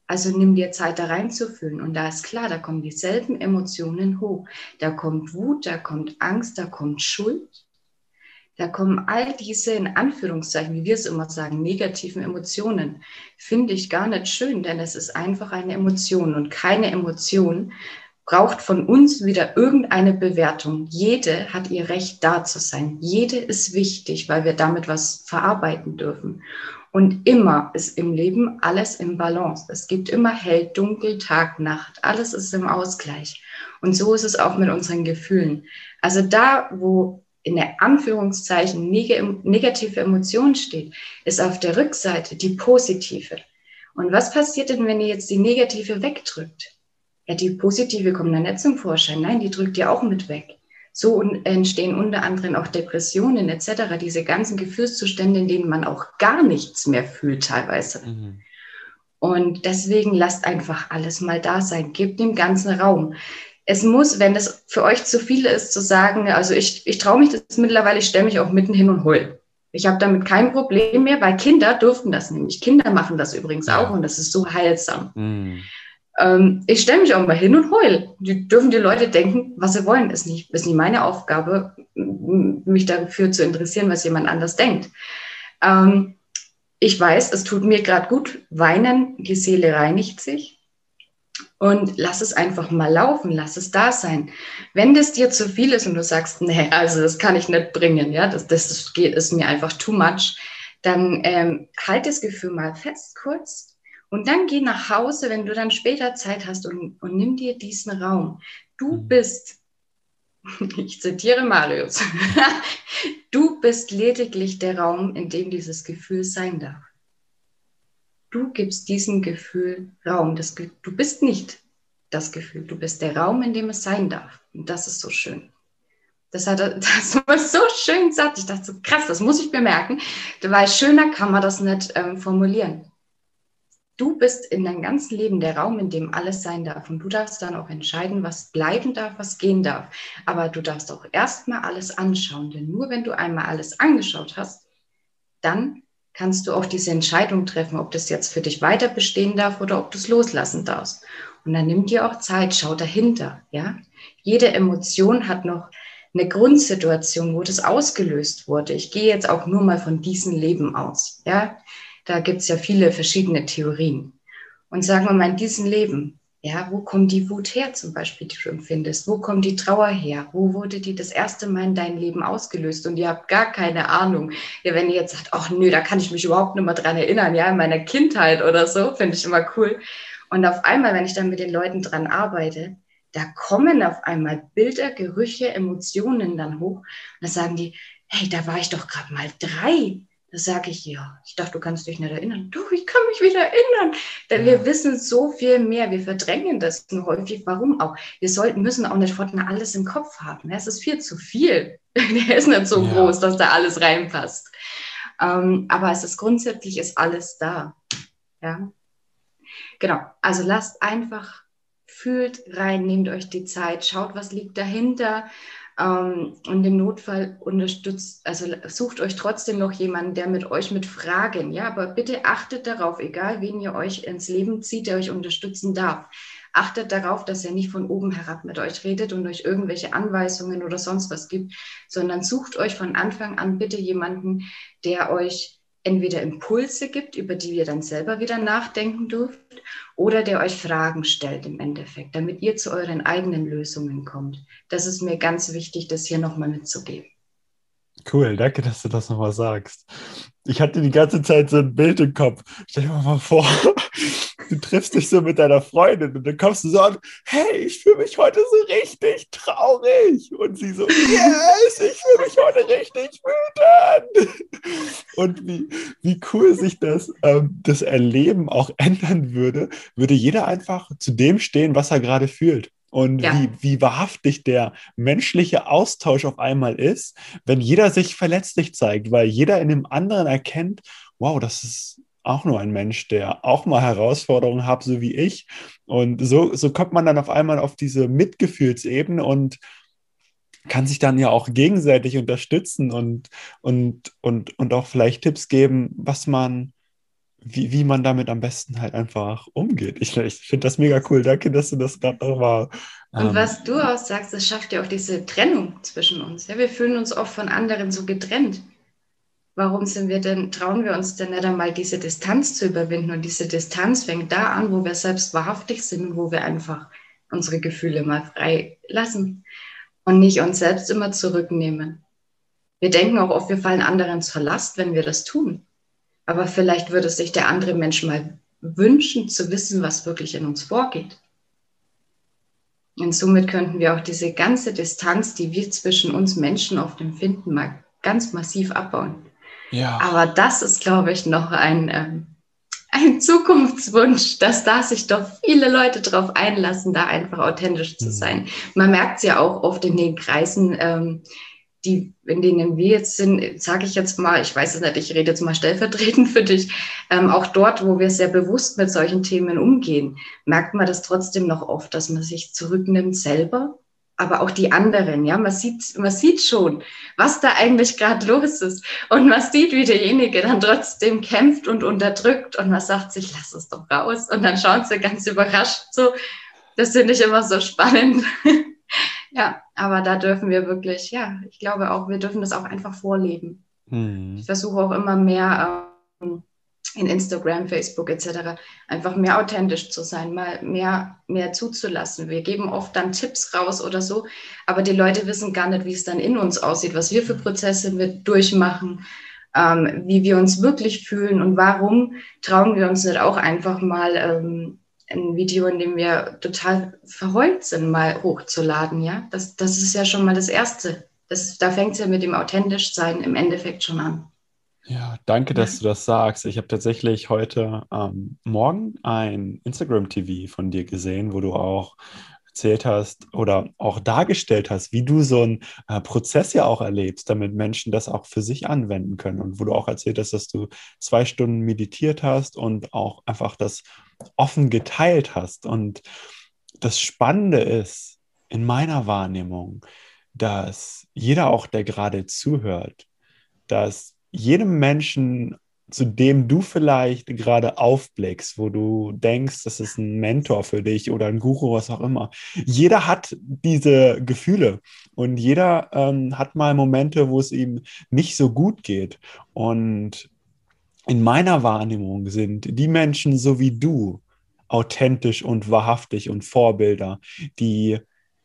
Also nimm dir Zeit, da reinzufühlen. Und da ist klar, da kommen dieselben Emotionen hoch. Da kommt Wut, da kommt Angst, da kommt Schuld. Da kommen all diese, in Anführungszeichen, wie wir es immer sagen, negativen Emotionen. Finde ich gar nicht schön, denn es ist einfach eine Emotion. Und keine Emotion braucht von uns wieder irgendeine Bewertung. Jede hat ihr Recht, da zu sein. Jede ist wichtig, weil wir damit was verarbeiten dürfen. Und immer ist im Leben alles im Balance. Es gibt immer hell, dunkel, Tag, Nacht. Alles ist im Ausgleich. Und so ist es auch mit unseren Gefühlen. Also da, wo in der Anführungszeichen neg- negative Emotion steht, ist auf der Rückseite die positive. Und was passiert denn, wenn ihr jetzt die negative wegdrückt? Ja, die positive kommt dann nicht zum Vorschein. Nein, die drückt ihr auch mit weg. So entstehen unter anderem auch Depressionen et cetera, diese ganzen Gefühlszustände, in denen man auch gar nichts mehr fühlt teilweise. Mhm. Und deswegen lasst einfach alles mal da sein. Gebt dem ganzen Raum. Es muss, wenn es für euch zu viel ist, zu sagen, also ich, ich traue mich das mittlerweile, ich stelle mich auch mitten hin und heul. Ich habe damit kein Problem mehr, weil Kinder durften das nämlich. Kinder machen das übrigens ja auch und das ist so heilsam. Mhm. Ähm, ich stelle mich auch mal hin und heul. Die dürfen die Leute denken, was sie wollen. Ist nicht, ist nicht meine Aufgabe, mich dafür zu interessieren, was jemand anders denkt. Ähm, ich weiß, es tut mir gerade gut. Weinen, die Seele reinigt sich. Und lass es einfach mal laufen, lass es da sein. Wenn das dir zu viel ist und du sagst, nee, also das kann ich nicht bringen, ja, das, das geht, ist mir einfach too much, dann ähm, halt das Gefühl mal fest kurz und dann geh nach Hause, wenn du dann später Zeit hast und, und nimm dir diesen Raum. Du bist, ich zitiere Marius, du bist lediglich der Raum, in dem dieses Gefühl sein darf. Du gibst diesem Gefühl Raum. Das, du bist nicht das Gefühl, du bist der Raum, in dem es sein darf. Und das ist so schön. Das, hat, das war so schön gesagt. Ich dachte so, krass, das muss ich bemerken. Weil schöner kann man das nicht ähm, formulieren. Du bist in deinem ganzen Leben der Raum, in dem alles sein darf. Und du darfst dann auch entscheiden, was bleiben darf, was gehen darf. Aber du darfst auch erstmal alles anschauen. Denn nur wenn du einmal alles angeschaut hast, dann kannst du auch diese Entscheidung treffen, ob das jetzt für dich weiter bestehen darf oder ob du es loslassen darfst. Und dann nimm dir auch Zeit, schau dahinter. Ja? Jede Emotion hat noch eine Grundsituation, wo das ausgelöst wurde. Ich gehe jetzt auch nur mal von diesem Leben aus. Ja? Da gibt es ja viele verschiedene Theorien. Und sagen wir mal, in diesem Leben, ja, wo kommt die Wut her zum Beispiel, die du empfindest? Wo kommt die Trauer her? Wo wurde die das erste Mal in dein Leben ausgelöst? Und ihr habt gar keine Ahnung. Ja, wenn ihr jetzt sagt, ach nö, da kann ich mich überhaupt nicht mehr dran erinnern, ja, in meiner Kindheit oder so, finde ich immer cool. Und auf einmal, wenn ich dann mit den Leuten dran arbeite, da kommen auf einmal Bilder, Gerüche, Emotionen dann hoch. Und dann sagen die, hey, da war ich doch gerade mal drei. Da sage ich, ja, ich dachte, du kannst dich nicht erinnern. Doch, ich kann mich wieder erinnern. Denn ja. Wir wissen so viel mehr. Wir verdrängen das nur häufig. Warum auch? Wir sollten, müssen auch nicht fortan alles im Kopf haben. Es ist viel zu viel. Der ist nicht so ja. groß, dass da alles reinpasst. Ähm, aber es ist grundsätzlich ist alles da. Ja. Genau. Also lasst einfach, fühlt rein, nehmt euch die Zeit, schaut, was liegt dahinter. Um, und im Notfall unterstützt, also sucht euch trotzdem noch jemanden, der mit euch mit Fragen, ja, aber bitte achtet darauf, egal wen ihr euch ins Leben zieht, der euch unterstützen darf. Achtet darauf, dass er nicht von oben herab mit euch redet und euch irgendwelche Anweisungen oder sonst was gibt, sondern sucht euch von Anfang an bitte jemanden, der euch entweder Impulse gibt, über die ihr dann selber wieder nachdenken dürft, oder der euch Fragen stellt im Endeffekt, damit ihr zu euren eigenen Lösungen kommt. Das ist mir ganz wichtig, das hier nochmal mitzugeben. Cool, danke, dass du das nochmal sagst. Ich hatte die ganze Zeit so ein Bild im Kopf. Stell dir mal vor, du triffst dich so mit deiner Freundin und dann kommst du so an, hey, ich fühle mich heute so richtig traurig. Und sie so, yes, ich fühle mich heute richtig wütend. Und wie, wie cool sich das, ähm, das Erleben auch ändern würde, würde jeder einfach zu dem stehen, was er gerade fühlt. Und ja. wie, wie wahrhaftig der menschliche Austausch auf einmal ist, wenn jeder sich verletzlich zeigt, weil jeder in dem anderen erkennt, wow, das ist auch nur ein Mensch, der auch mal Herausforderungen hat, so wie ich. Und so, so kommt man dann auf einmal auf diese Mitgefühlsebene und kann sich dann ja auch gegenseitig unterstützen und, und, und, und auch vielleicht Tipps geben, was man wie, wie man damit am besten halt einfach umgeht. Ich, ich finde das mega cool. Danke, dass du das gerade nochmal. Und Ähm, was du auch sagst, das schafft ja auch diese Trennung zwischen uns. Ja, wir fühlen uns oft von anderen so getrennt. Warum sind wir denn, trauen wir uns denn nicht einmal diese Distanz zu überwinden? Und diese Distanz fängt da an, wo wir selbst wahrhaftig sind, wo wir einfach unsere Gefühle mal frei lassen und nicht uns selbst immer zurücknehmen. Wir denken auch oft, wir fallen anderen zur Last, wenn wir das tun. Aber vielleicht würde sich der andere Mensch mal wünschen, zu wissen, was wirklich in uns vorgeht. Und somit könnten wir auch diese ganze Distanz, die wir zwischen uns Menschen oft empfinden, mal ganz massiv abbauen. ja. Aber das ist, glaube ich, noch ein, ähm, ein Zukunftswunsch, dass da sich doch viele Leute drauf einlassen, da einfach authentisch zu sein. Mhm. Man merkt es ja auch oft in den Kreisen, ähm, die, in denen wir jetzt sind, sage ich jetzt mal, ich weiß es nicht, ich rede jetzt mal stellvertretend für dich, ähm, auch dort, wo wir sehr bewusst mit solchen Themen umgehen, merkt man das trotzdem noch oft, dass man sich zurücknimmt selber, aber auch die anderen, ja, man sieht, man sieht schon, was da eigentlich gerade los ist und man sieht, wie derjenige dann trotzdem kämpft und unterdrückt und man sagt sich, lass es doch raus und dann schauen sie ganz überrascht so, das finde ich immer so spannend. Ja, aber da dürfen wir wirklich, ja, ich glaube auch, wir dürfen das auch einfach vorleben. Hm. Ich versuche auch immer mehr ähm, in Instagram, Facebook et cetera einfach mehr authentisch zu sein, mal mehr, mehr zuzulassen. Wir geben oft dann Tipps raus oder so, aber die Leute wissen gar nicht, wie es dann in uns aussieht, was wir für Prozesse wir durchmachen, ähm, wie wir uns wirklich fühlen und warum trauen wir uns nicht auch einfach mal ähm, ein Video, in dem wir total verheult sind, mal hochzuladen, ja. Das, das ist ja schon mal das Erste. Das, da fängt es ja mit dem Authentischsein im Endeffekt schon an. Ja, danke, ja. dass du das sagst. Ich habe tatsächlich heute ähm, Morgen ein Instagram-T V von dir gesehen, wo du auch erzählt hast oder auch dargestellt hast, wie du so einen äh, Prozess ja auch erlebst, damit Menschen das auch für sich anwenden können. Und wo du auch erzählt hast, dass du zwei Stunden meditiert hast und auch einfach das offen geteilt hast. Und das Spannende ist, in meiner Wahrnehmung, dass jeder auch, der gerade zuhört, dass jedem Menschen, zu dem du vielleicht gerade aufblickst, wo du denkst, das ist ein Mentor für dich oder ein Guru, was auch immer. Jeder hat diese Gefühle und jeder ähm, hat mal Momente, wo es ihm nicht so gut geht. Und in meiner Wahrnehmung sind die Menschen so wie du authentisch und wahrhaftig und Vorbilder, die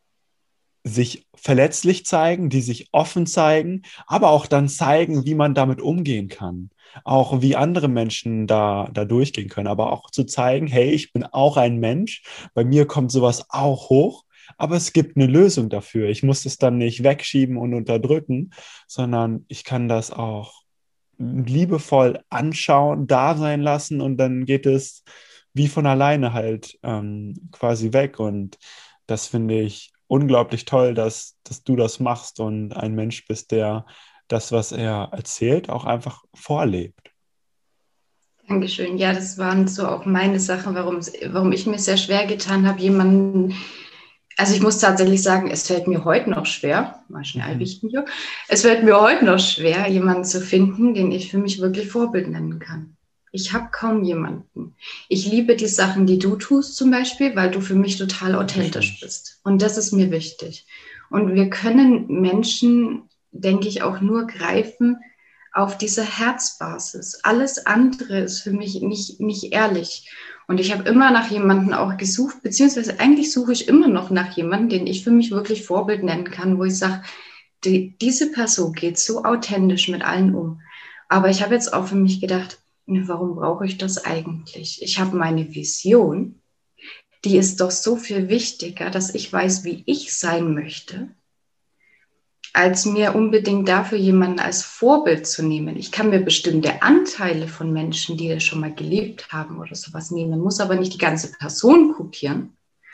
sich verletzlich zeigen, die sich offen zeigen, aber auch dann zeigen, wie man damit umgehen kann. Auch wie andere Menschen da, da durchgehen können, aber auch zu zeigen, hey, ich bin auch ein Mensch, bei mir kommt sowas auch hoch, aber es gibt eine Lösung dafür. Ich muss es dann nicht wegschieben und unterdrücken, sondern ich kann das auch liebevoll anschauen, da sein lassen und dann geht es wie von alleine halt ähm, quasi weg. Und das finde ich unglaublich toll, dass, dass du das machst und ein Mensch bist, der das, was er erzählt, auch einfach vorlebt. Dankeschön. Ja, das waren so auch meine Sachen, warum, warum ich mir sehr schwer getan habe, jemanden, also ich muss tatsächlich sagen, es fällt mir heute noch schwer, mal schnell einrichten hier, es fällt mir heute noch schwer, jemanden zu finden, den ich für mich wirklich Vorbild nennen kann. Ich habe kaum jemanden. Ich liebe die Sachen, die du tust zum Beispiel, weil du für mich total authentisch bist. Und das ist mir wichtig. Und wir können Menschen, denke ich, auch nur greifen auf dieser Herzbasis. Alles andere ist für mich nicht, nicht ehrlich. Und ich habe immer nach jemandem auch gesucht, beziehungsweise eigentlich suche ich immer noch nach jemandem, den ich für mich wirklich Vorbild nennen kann, wo ich sage, die, diese Person geht so authentisch mit allen um. Aber ich habe jetzt auch für mich gedacht, warum brauche ich das eigentlich? Ich habe meine Vision, die ist doch so viel wichtiger, dass ich weiß, wie ich sein möchte, als mir unbedingt dafür jemanden als Vorbild zu nehmen. Ich kann mir bestimmte Anteile von Menschen, die das schon mal gelebt haben oder sowas nehmen, muss aber nicht die ganze Person kopieren.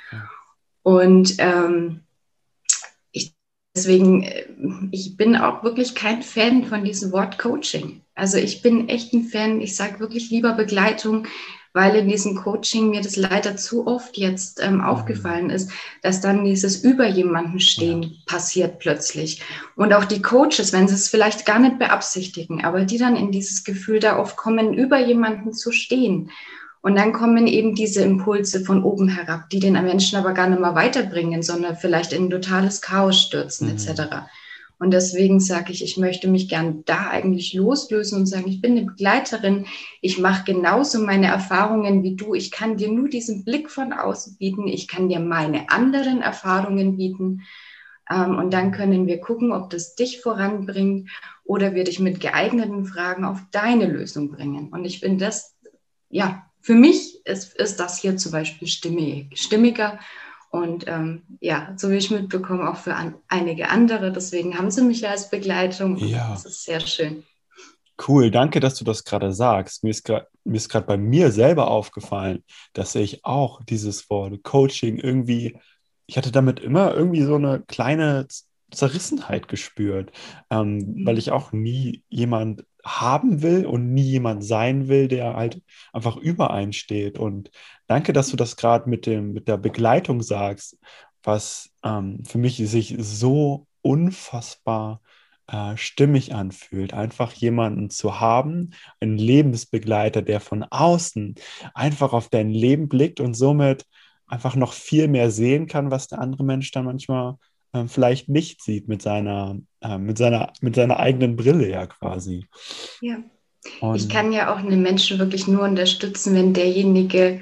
Und ähm, ich, deswegen, ich bin auch wirklich kein Fan von diesem Wort Coaching. Also ich bin echt ein Fan, ich sage wirklich lieber Begleitung, weil in diesem Coaching mir das leider zu oft jetzt ähm, aufgefallen ist, dass dann dieses über jemanden stehen ja. passiert plötzlich. Und auch die Coaches, wenn sie es vielleicht gar nicht beabsichtigen, aber die dann in dieses Gefühl da oft kommen, über jemanden zu stehen. Und dann kommen eben diese Impulse von oben herab, die den Menschen aber gar nicht mal weiterbringen, sondern vielleicht in ein totales Chaos stürzen, mhm. et cetera. Und deswegen sage ich, ich möchte mich gern da eigentlich loslösen und sagen, ich bin eine Begleiterin, ich mache genauso meine Erfahrungen wie du, ich kann dir nur diesen Blick von außen bieten, ich kann dir meine anderen Erfahrungen bieten ähm, und dann können wir gucken, ob das dich voranbringt oder wir dich mit geeigneten Fragen auf deine Lösung bringen. Und ich bin das, ja, für mich ist, ist das hier zum Beispiel stimmig, stimmiger. Und ähm, ja, so wie ich mitbekomme, auch für an, einige andere. Deswegen haben sie mich ja als Begleitung. Ja. Das ist sehr schön. Cool, danke, dass du das gerade sagst. Mir ist gerade bei mir selber aufgefallen, dass ich auch dieses Wort Coaching irgendwie, ich hatte damit immer irgendwie so eine kleine Zerrissenheit gespürt, ähm, mhm. weil ich auch nie jemand haben will und nie jemand sein will, der halt einfach über einen steht. Und danke, dass du das gerade mit dem, mit der Begleitung sagst, was ähm, für mich sich so unfassbar äh, stimmig anfühlt. Einfach jemanden zu haben, einen Lebensbegleiter, der von außen einfach auf dein Leben blickt und somit einfach noch viel mehr sehen kann, was der andere Mensch dann manchmal äh, vielleicht nicht sieht mit seiner, äh, mit seiner, mit seiner eigenen Brille ja quasi. Ja. Und ich kann ja auch einen Menschen wirklich nur unterstützen, wenn derjenige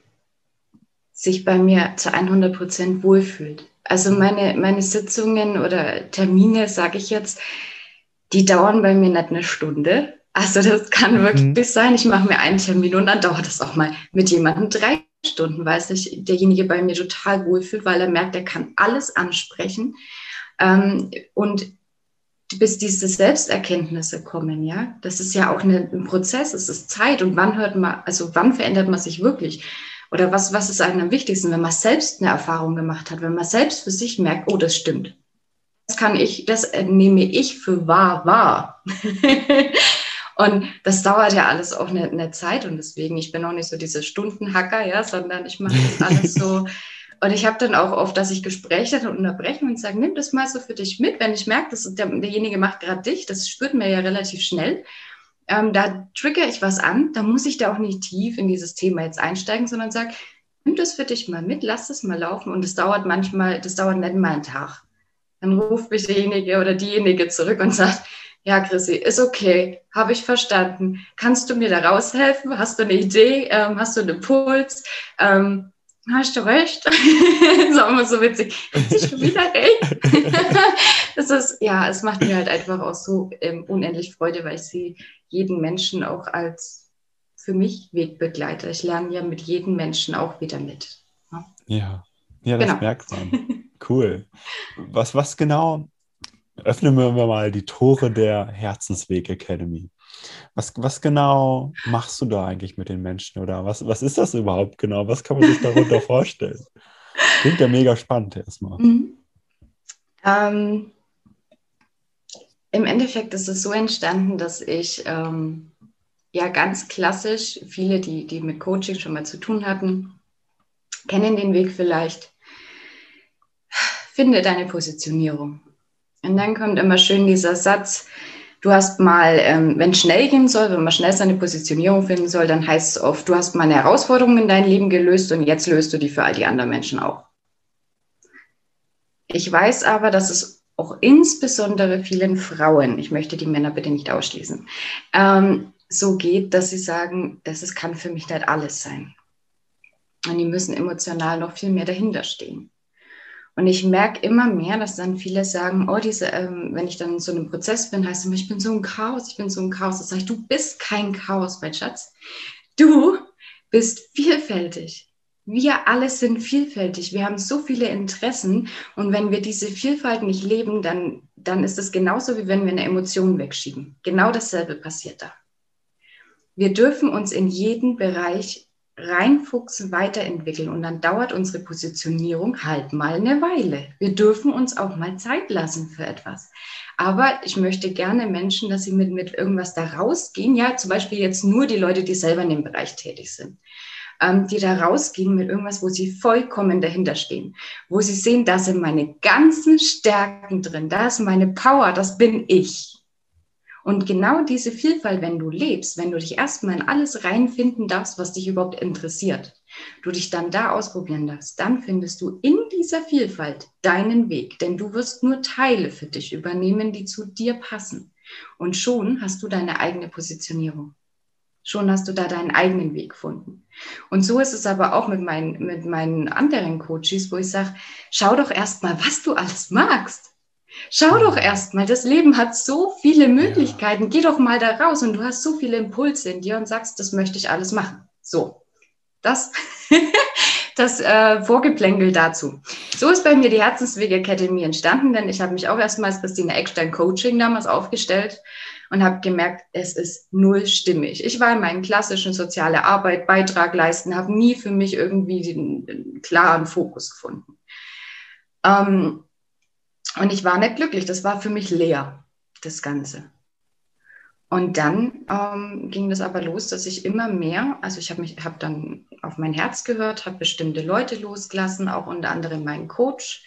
sich bei mir zu hundert Prozent wohlfühlt. Also meine, meine Sitzungen oder Termine, sage ich jetzt, die dauern bei mir nicht eine Stunde. Also das kann wirklich Mhm. sein, ich mache mir einen Termin und dann dauert das auch mal mit jemandem drei Stunden, weil sich derjenige bei mir total wohlfühlt, weil er merkt, er kann alles ansprechen. Ähm, und bis diese Selbsterkenntnisse kommen, ja, das ist ja auch eine, ein Prozess, es ist Zeit. Und wann hört man, also wann verändert man sich wirklich? Oder was, was ist einem am wichtigsten, wenn man selbst eine Erfahrung gemacht hat, wenn man selbst für sich merkt, oh, das stimmt. Das kann ich, das nehme ich für wahr wahr. Und das dauert ja alles auch eine, eine Zeit und deswegen, ich bin auch nicht so diese Stundenhacker, ja, sondern ich mache das alles so. Und ich habe dann auch oft, dass ich Gespräche dann unterbreche und sage, nimm das mal so für dich mit, wenn ich merke, dass der, derjenige macht gerade dich, das spürt man ja relativ schnell. Ähm, da trigger ich was an, da muss ich da auch nicht tief in dieses Thema jetzt einsteigen, sondern sage, nimm das für dich mal mit, lass das mal laufen und das dauert manchmal, das dauert nicht mal einen Tag. Dann ruft mich derjenige oder diejenige zurück und sagt, ja, Chrissy, ist okay, habe ich verstanden. Kannst du mir da raushelfen? Hast du eine Idee? Ähm, hast du einen Impuls? Ähm, hast du recht? Das ist auch immer so witzig. Hast du wieder recht? Das ist, ja, es macht mir halt einfach auch so ähm, unendlich Freude, weil ich sehe jeden Menschen auch als für mich Wegbegleiter. Ich lerne ja mit jedem Menschen auch wieder mit. Ja, ja, ja das genau. merkt man. Cool. Was, was genau, öffnen wir mal die Tore der Herzensweg Academy. Was, was genau machst du da eigentlich mit den Menschen oder was, was ist das überhaupt genau? Was kann man sich darunter vorstellen? Klingt ja mega spannend erstmal. Mhm. Ähm, Im Endeffekt ist es so entstanden, dass ich ähm, ja ganz klassisch, viele, die, die mit Coaching schon mal zu tun hatten, kennen den Weg vielleicht, finde deine Positionierung. Und dann kommt immer schön dieser Satz, du hast mal, ähm, wenn es schnell gehen soll, wenn man schnell seine Positionierung finden soll, dann heißt es oft, du hast mal eine Herausforderung in deinem Leben gelöst und jetzt löst du die für all die anderen Menschen auch. Ich weiß aber, dass es auch insbesondere vielen Frauen, ich möchte die Männer bitte nicht ausschließen, ähm, so geht, dass sie sagen, das ist, kann für mich nicht alles sein. Und die müssen emotional noch viel mehr dahinter stehen. Und ich merke immer mehr, dass dann viele sagen, oh, diese, ähm, wenn ich dann in so einem Prozess bin, heißt es immer, ich bin so ein Chaos, ich bin so ein Chaos. Das sage ich, du bist kein Chaos, mein Schatz. Du bist vielfältig. Wir alle sind vielfältig. Wir haben so viele Interessen. Und wenn wir diese Vielfalt nicht leben, dann, dann ist es genauso, wie wenn wir eine Emotion wegschieben. Genau dasselbe passiert da. Wir dürfen uns in jedem Bereich reinfuchsen, weiterentwickeln und dann dauert unsere Positionierung halt mal eine Weile. Wir dürfen uns auch mal Zeit lassen für etwas. Aber ich möchte gerne Menschen, dass sie mit, mit irgendwas da rausgehen, ja, zum Beispiel jetzt nur die Leute, die selber in dem Bereich tätig sind, ähm, die da rausgehen mit irgendwas, wo sie vollkommen dahinter stehen, wo sie sehen, da sind meine ganzen Stärken drin, da ist meine Power, das bin ich. Und genau diese Vielfalt, wenn du lebst, wenn du dich erstmal in alles reinfinden darfst, was dich überhaupt interessiert, du dich dann da ausprobieren darfst, dann findest du in dieser Vielfalt deinen Weg. Denn du wirst nur Teile für dich übernehmen, die zu dir passen. Und schon hast du deine eigene Positionierung. Schon hast du da deinen eigenen Weg gefunden. Und so ist es aber auch mit meinen, mit meinen anderen Coaches, wo ich sage, schau doch erstmal, was du alles magst. Schau doch erst mal, das Leben hat so viele Möglichkeiten. Ja. Geh doch mal da raus und du hast so viele Impulse in dir und sagst, das möchte ich alles machen. So, das, das äh, Vorgeplänkel dazu. So ist bei mir die Herzensweg Academy entstanden, denn ich habe mich auch erstmal als Christina Eckstein Coaching damals aufgestellt und habe gemerkt, es ist null stimmig. Ich war in meinen klassischen soziale Arbeit, Beitrag leisten, habe nie für mich irgendwie den, den klaren Fokus gefunden. Ähm, Und ich war nicht glücklich, das war für mich leer, das Ganze. Und dann ähm, ging das aber los, dass ich immer mehr, also ich habe mich, habe dann auf mein Herz gehört, habe bestimmte Leute losgelassen, auch unter anderem meinen Coach,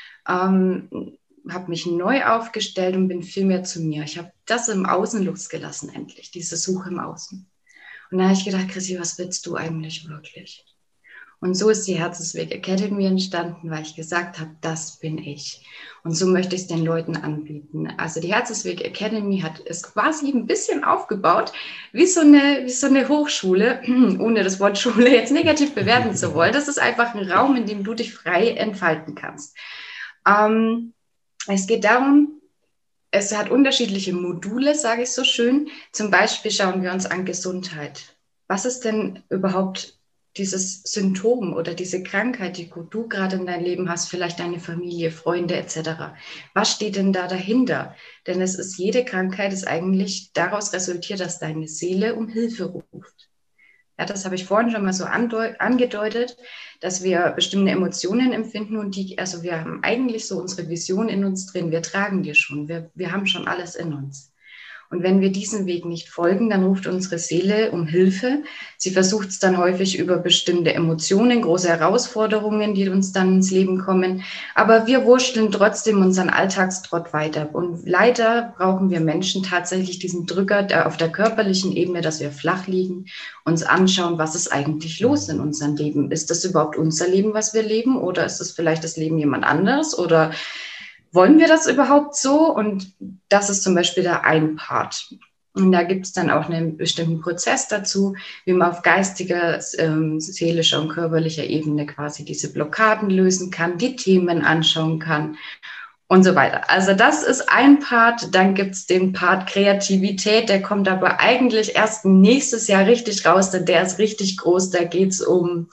ähm, habe mich neu aufgestellt und bin viel mehr zu mir. Ich habe das im Außen losgelassen endlich, diese Suche im Außen. Und dann habe ich gedacht, Chrissy, was willst du eigentlich wirklich? Und so ist die Herzensweg Academy entstanden, weil ich gesagt habe, das bin ich. Und so möchte ich es den Leuten anbieten. Also die Herzensweg Academy hat es quasi ein bisschen aufgebaut, wie so eine, wie so eine Hochschule, ohne das Wort Schule jetzt negativ bewerten zu wollen. Das ist einfach ein Raum, in dem du dich frei entfalten kannst. Ähm, es geht darum, es hat unterschiedliche Module, sage ich so schön. Zum Beispiel schauen wir uns an Gesundheit. Was ist denn überhaupt dieses Symptom oder diese Krankheit, die du gerade in deinem Leben hast, vielleicht deine Familie, Freunde et cetera. Was steht denn da dahinter? Denn es ist, jede Krankheit ist eigentlich daraus resultiert, dass deine Seele um Hilfe ruft. Ja, das habe ich vorhin schon mal so angedeutet, dass wir bestimmte Emotionen empfinden und die, also wir haben eigentlich so unsere Vision in uns drin, wir tragen die schon, wir, wir haben schon alles in uns. Und wenn wir diesen Weg nicht folgen, dann ruft unsere Seele um Hilfe. Sie versucht es dann häufig über bestimmte Emotionen, große Herausforderungen, die uns dann ins Leben kommen. Aber wir wurschteln trotzdem unseren Alltagstrott weiter. Und leider brauchen wir Menschen tatsächlich diesen Drücker auf der körperlichen Ebene, dass wir flach liegen, uns anschauen, was ist eigentlich los in unserem Leben. Ist das überhaupt unser Leben, was wir leben? Oder ist das vielleicht das Leben jemand anderes? Oder wollen wir das überhaupt so? Und das ist zum Beispiel der ein Part. Und da gibt es dann auch einen bestimmten Prozess dazu, wie man auf geistiger, ähm, seelischer und körperlicher Ebene quasi diese Blockaden lösen kann, die Themen anschauen kann und so weiter. Also das ist ein Part. Dann gibt es den Part Kreativität, der kommt aber eigentlich erst nächstes Jahr richtig raus, denn der ist richtig groß. Da geht es um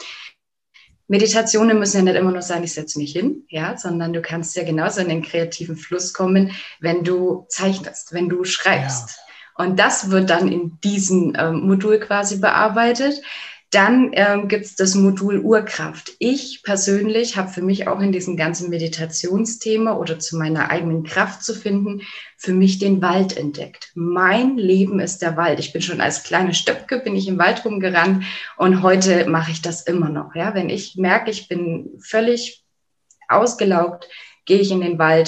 Meditationen müssen ja nicht immer nur sein, ich setze mich hin, ja, sondern du kannst ja genauso in den kreativen Fluss kommen, wenn du zeichnest, wenn du schreibst. Ja. Und das wird dann in diesem ähm, Modul quasi bearbeitet. Dann ähm, gibt es das Modul Urkraft. Ich persönlich habe für mich auch in diesem ganzen Meditationsthema oder zu meiner eigenen Kraft zu finden, für mich den Wald entdeckt. Mein Leben ist der Wald. Ich bin schon als kleine Stöpke, bin ich im Wald rumgerannt und heute mache ich das immer noch. Ja? Wenn ich merke, ich bin völlig ausgelaugt, gehe ich in den Wald.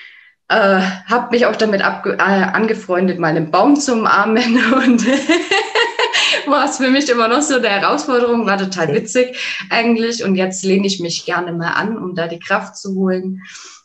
Äh, habe mich auch damit abge- äh, angefreundet, mal einen Baum zu umarmen und war es für mich immer noch so eine Herausforderung, war total witzig eigentlich und jetzt lehne ich mich gerne mal an, um da die Kraft zu holen.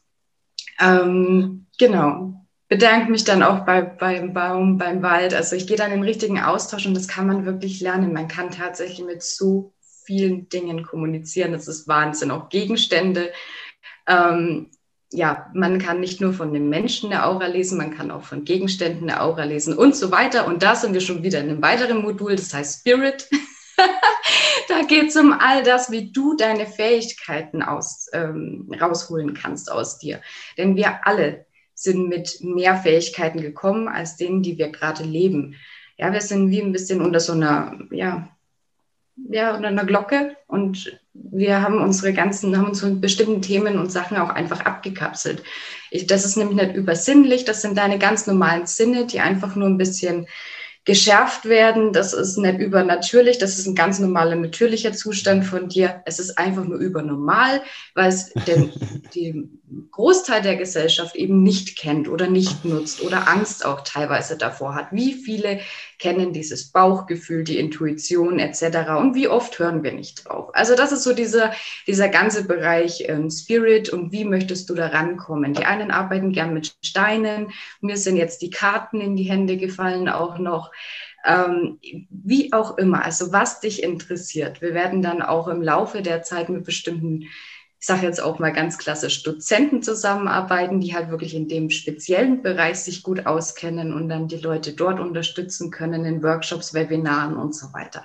Ähm, genau, bedanke mich dann auch bei, beim Baum, beim Wald, also ich gehe dann in den richtigen Austausch und das kann man wirklich lernen, man kann tatsächlich mit so vielen Dingen kommunizieren, das ist Wahnsinn, auch Gegenstände, ähm, ja, man kann nicht nur von den Menschen eine Aura lesen, man kann auch von Gegenständen eine Aura lesen und so weiter. Und da sind wir schon wieder in einem weiteren Modul, das heißt Spirit. Da geht es um all das, wie du deine Fähigkeiten aus, ähm, rausholen kannst aus dir. Denn wir alle sind mit mehr Fähigkeiten gekommen, als denen, die wir gerade leben. Ja, wir sind wie ein bisschen unter so einer, ja, ja, oder einer Glocke und wir haben unsere ganzen, haben uns von bestimmten Themen und Sachen auch einfach abgekapselt. Ich, das ist nämlich nicht übersinnlich, das sind deine ganz normalen Sinne, die einfach nur ein bisschen geschärft werden. Das ist nicht übernatürlich, das ist ein ganz normaler, natürlicher Zustand von dir. Es ist einfach nur übernormal, weil es den, den Großteil der Gesellschaft eben nicht kennt oder nicht nutzt oder Angst auch teilweise davor hat. Wie viele kennen dieses Bauchgefühl, die Intuition et cetera. Und wie oft hören wir nicht drauf? Also das ist so dieser, dieser ganze Bereich ähm, Spirit und wie möchtest du da rankommen? Die einen arbeiten gern mit Steinen. Mir sind jetzt die Karten in die Hände gefallen auch noch. Ähm, wie auch immer, also was dich interessiert. Wir werden dann auch im Laufe der Zeit mit bestimmten, ich sage jetzt auch mal ganz klassisch, Dozenten zusammenarbeiten, die halt wirklich in dem speziellen Bereich sich gut auskennen und dann die Leute dort unterstützen können in Workshops, Webinaren und so weiter.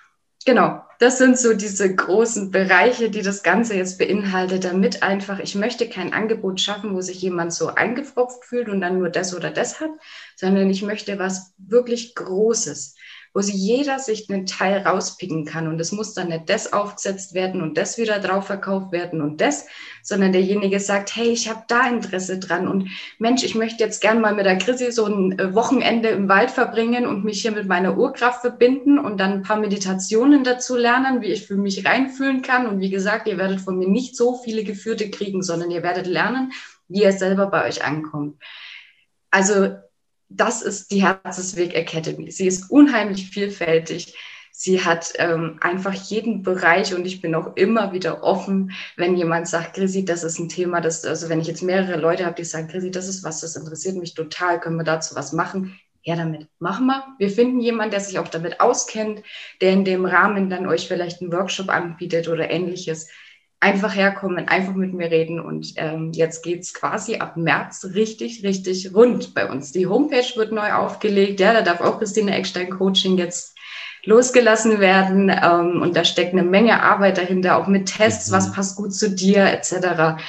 Genau, das sind so diese großen Bereiche, die das Ganze jetzt beinhaltet, damit einfach, ich möchte kein Angebot schaffen, wo sich jemand so eingepfropft fühlt und dann nur das oder das hat, sondern ich möchte was wirklich Großes, wo sich jeder sich einen Teil rauspicken kann und es muss dann nicht das aufgesetzt werden und das wieder drauf verkauft werden und das, sondern derjenige sagt, hey, ich habe da Interesse dran und Mensch, ich möchte jetzt gern mal mit der Chrissy so ein Wochenende im Wald verbringen und mich hier mit meiner Urkraft verbinden und dann ein paar Meditationen dazu lernen, wie ich für mich reinfühlen kann und wie gesagt, ihr werdet von mir nicht so viele Geführte kriegen, sondern ihr werdet lernen, wie ihr selber bei euch ankommt. Also das ist die Herzensweg Academy. Sie ist unheimlich vielfältig. Sie hat ähm, einfach jeden Bereich und ich bin auch immer wieder offen, wenn jemand sagt, Chrissy, das ist ein Thema, das, also wenn ich jetzt mehrere Leute habe, die sagen, Chrissy, das ist was, das interessiert mich total, können wir dazu was machen? Ja, damit machen wir. Wir finden jemanden, der sich auch damit auskennt, der in dem Rahmen dann euch vielleicht einen Workshop anbietet oder ähnliches. Einfach herkommen, einfach mit mir reden und ähm, jetzt geht's quasi ab März richtig, richtig rund bei uns. Die Homepage wird neu aufgelegt, ja, da darf auch Christine Eckstein Coaching jetzt losgelassen werden ähm, und da steckt eine Menge Arbeit dahinter, auch mit Tests, mhm. was passt gut zu dir et cetera.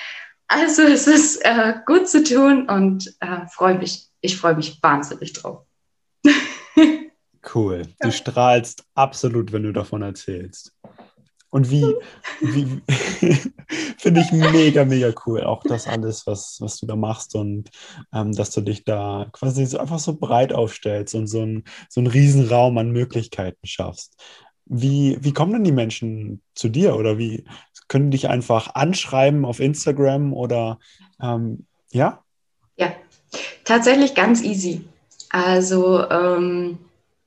Also es ist äh, gut zu tun und äh, freue mich, ich freue mich wahnsinnig drauf. Cool, du strahlst absolut, wenn du davon erzählst. Und wie, wie finde ich mega, mega cool, auch das alles, was, was du da machst und ähm, dass du dich da quasi so einfach so breit aufstellst und so, ein, so einen Riesenraum an Möglichkeiten schaffst. Wie, wie kommen denn die Menschen zu dir oder wie können die dich einfach anschreiben auf Instagram oder ähm, ja? Ja, tatsächlich ganz easy. Also ähm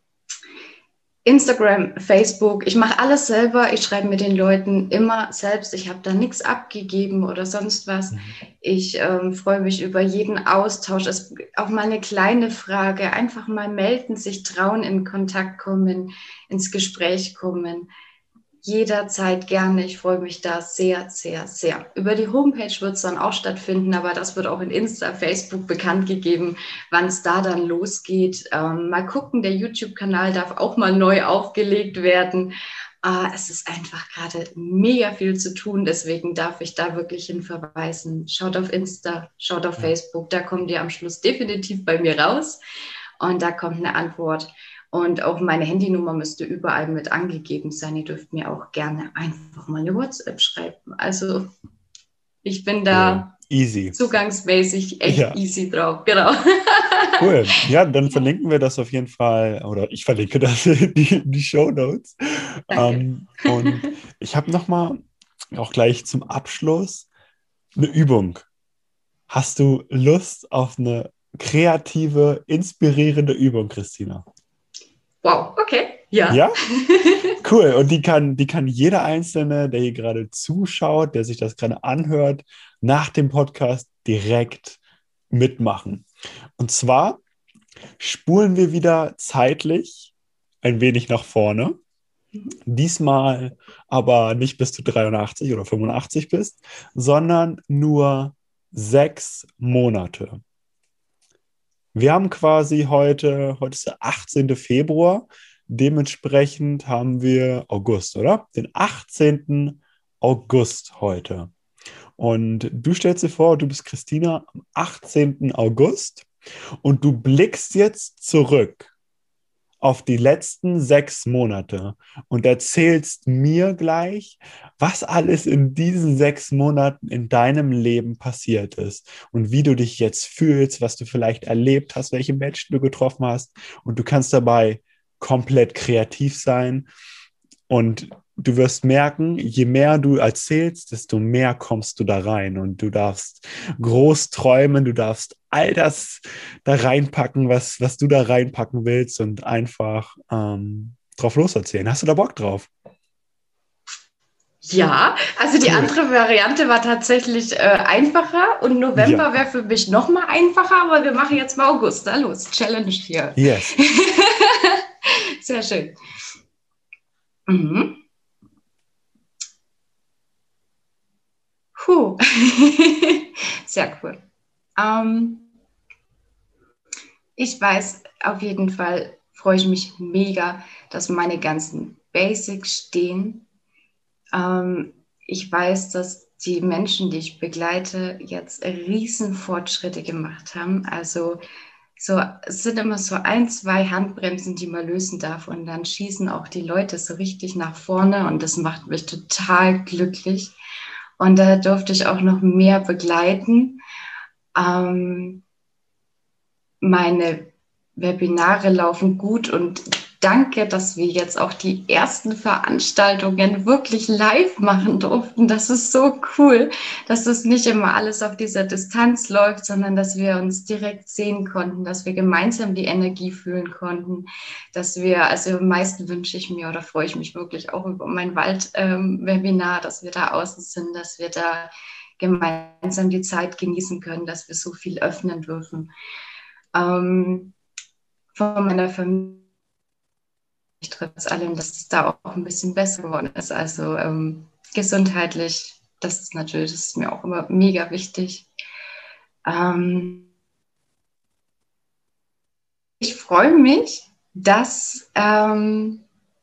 Instagram, Facebook, ich mache alles selber, ich schreibe mit den Leuten immer selbst, ich habe da nichts abgegeben oder sonst was. Ich ähm, freue mich über jeden Austausch, es, auch mal eine kleine Frage, einfach mal melden, sich trauen, in Kontakt kommen, ins Gespräch kommen. Jederzeit gerne, ich freue mich da sehr, sehr, sehr. Über die Homepage wird es dann auch stattfinden, aber das wird auch in Insta, Facebook bekannt gegeben, wann es da dann losgeht. Ähm, mal gucken, der YouTube-Kanal darf auch mal neu aufgelegt werden. Äh, es ist einfach gerade mega viel zu tun, deswegen darf ich da wirklich hin verweisen. Schaut auf Insta, schaut auf Facebook, da kommt ihr am Schluss definitiv bei mir raus und da kommt eine Antwort. Und auch meine Handynummer müsste überall mit angegeben sein. Ihr dürft mir auch gerne einfach mal eine WhatsApp schreiben. Also ich bin da easy. zugangsmäßig echt ja. easy drauf. Genau. Cool. Ja, dann verlinken wir das auf jeden Fall, oder ich verlinke das in die, die Shownotes. Ähm, und ich habe nochmal, auch gleich zum Abschluss, eine Übung. Hast du Lust auf eine kreative, inspirierende Übung, Christina? Wow, okay, ja. Ja? Cool. Und die kann, die kann jeder Einzelne, der hier gerade zuschaut, der sich das gerade anhört, nach dem Podcast direkt mitmachen. Und zwar spulen wir wieder zeitlich ein wenig nach vorne. Mhm. Diesmal aber nicht bis du dreiundachtzig oder fünfundachtzig bist, sondern nur sechs Monate. Wir haben quasi heute, heute ist der achtzehnte Februar, dementsprechend haben wir August, oder? Den achtzehnten August heute. Und du stellst dir vor, du bist Christina am achtzehnten August und du blickst jetzt zurück auf die letzten sechs Monate und erzählst mir gleich, was alles in diesen sechs Monaten in deinem Leben passiert ist und wie du dich jetzt fühlst, was du vielleicht erlebt hast, welche Menschen du getroffen hast. Und du kannst dabei komplett kreativ sein und du wirst merken, je mehr du erzählst, desto mehr kommst du da rein und du darfst groß träumen, du darfst all das da reinpacken, was, was du da reinpacken willst und einfach ähm, drauf loserzählen. Hast du da Bock drauf? Ja, also die Cool. andere Variante war tatsächlich äh, einfacher und November Ja. wäre für mich noch mal einfacher, aber wir machen jetzt mal August. Na los, Challenge hier. Yes. Sehr schön. Mhm. Puh. Sehr cool. Ähm, ich weiß, auf jeden Fall freue ich mich mega, dass meine ganzen Basics stehen. Ähm, ich weiß, dass die Menschen, die ich begleite, jetzt riesen Fortschritte gemacht haben. Also so, es sind immer so ein, zwei Handbremsen, die man lösen darf. Und dann schießen auch die Leute so richtig nach vorne. Und das macht mich total glücklich. Und da durfte ich auch noch mehr begleiten. Ähm, meine Webinare laufen gut und danke, dass wir jetzt auch die ersten Veranstaltungen wirklich live machen durften. Das ist so cool, dass es nicht immer alles auf dieser Distanz läuft, sondern dass wir uns direkt sehen konnten, dass wir gemeinsam die Energie fühlen konnten, dass wir, also am meisten wünsche ich mir oder freue ich mich wirklich auch über mein Wald-Webinar, ähm, dass wir da außen sind, dass wir da gemeinsam die Zeit genießen können, dass wir so viel öffnen dürfen. Ähm, von meiner Familie, trotz allem, dass es da auch ein bisschen besser geworden ist. Also ähm, gesundheitlich, das ist natürlich, das ist mir auch immer mega wichtig. Ähm, ich freue mich, dass ähm,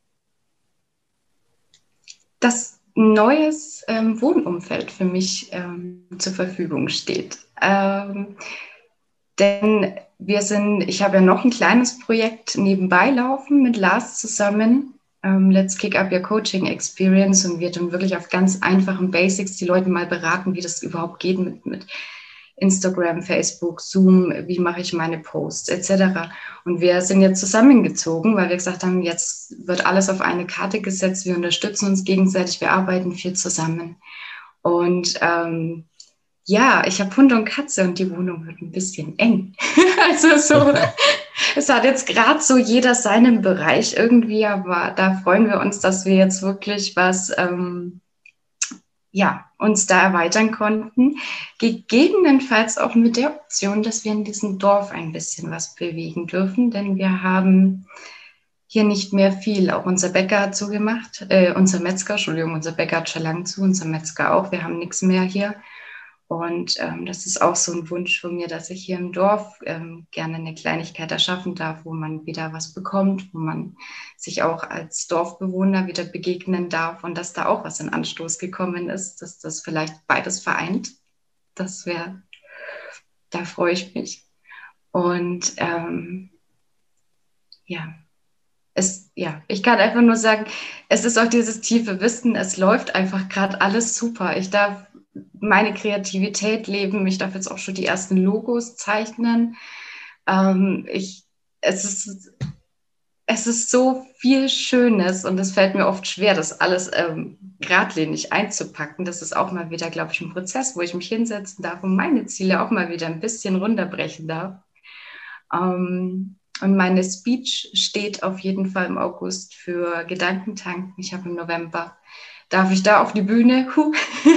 das neues ähm, Wohnumfeld für mich ähm, zur Verfügung steht. Ähm, denn wir sind, ich habe ja noch ein kleines Projekt nebenbei laufen mit Lars zusammen, ähm, Let's Kick Up Your Coaching Experience, und wir dann wirklich auf ganz einfachen Basics die Leute mal beraten, wie das überhaupt geht mit, mit Instagram, Facebook, Zoom, wie mache ich meine Posts et cetera. Und wir sind jetzt zusammengezogen, weil wir gesagt haben, jetzt wird alles auf eine Karte gesetzt, wir unterstützen uns gegenseitig, wir arbeiten viel zusammen. Und ähm, ja, ich habe Hund und Katze und die Wohnung wird ein bisschen eng. Also so, es hat jetzt gerade so jeder seinen Bereich irgendwie, aber da freuen wir uns, dass wir jetzt wirklich was, ähm, ja, uns da erweitern konnten. Gegebenenfalls auch mit der Option, dass wir in diesem Dorf ein bisschen was bewegen dürfen, denn wir haben hier nicht mehr viel. Auch unser Bäcker hat zugemacht, äh, unser Metzger, Entschuldigung, unser Bäcker hat schon lange zu, unser Metzger auch. Wir haben nichts mehr hier. Und ähm, das ist auch so ein Wunsch von mir, dass ich hier im Dorf ähm, gerne eine Kleinigkeit erschaffen darf, wo man wieder was bekommt, wo man sich auch als Dorfbewohner wieder begegnen darf und dass da auch was in Anstoß gekommen ist, dass das vielleicht beides vereint. Das wäre, da freue ich mich. Und ähm, ja, es, ja, ich kann einfach nur sagen, es ist auch dieses tiefe Wissen, es läuft einfach gerade alles super. Ich darf meine Kreativität leben. Ich darf jetzt auch schon die ersten Logos zeichnen. Ähm, ich, es ist, es ist so viel Schönes und es fällt mir oft schwer, das alles ähm, geradlinig einzupacken. Das ist auch mal wieder, glaube ich, ein Prozess, wo ich mich hinsetzen darf und meine Ziele auch mal wieder ein bisschen runterbrechen darf. Ähm, und meine Speech steht auf jeden Fall im August für Gedankentanken. Ich habe im November, darf ich da auf die Bühne? Huh.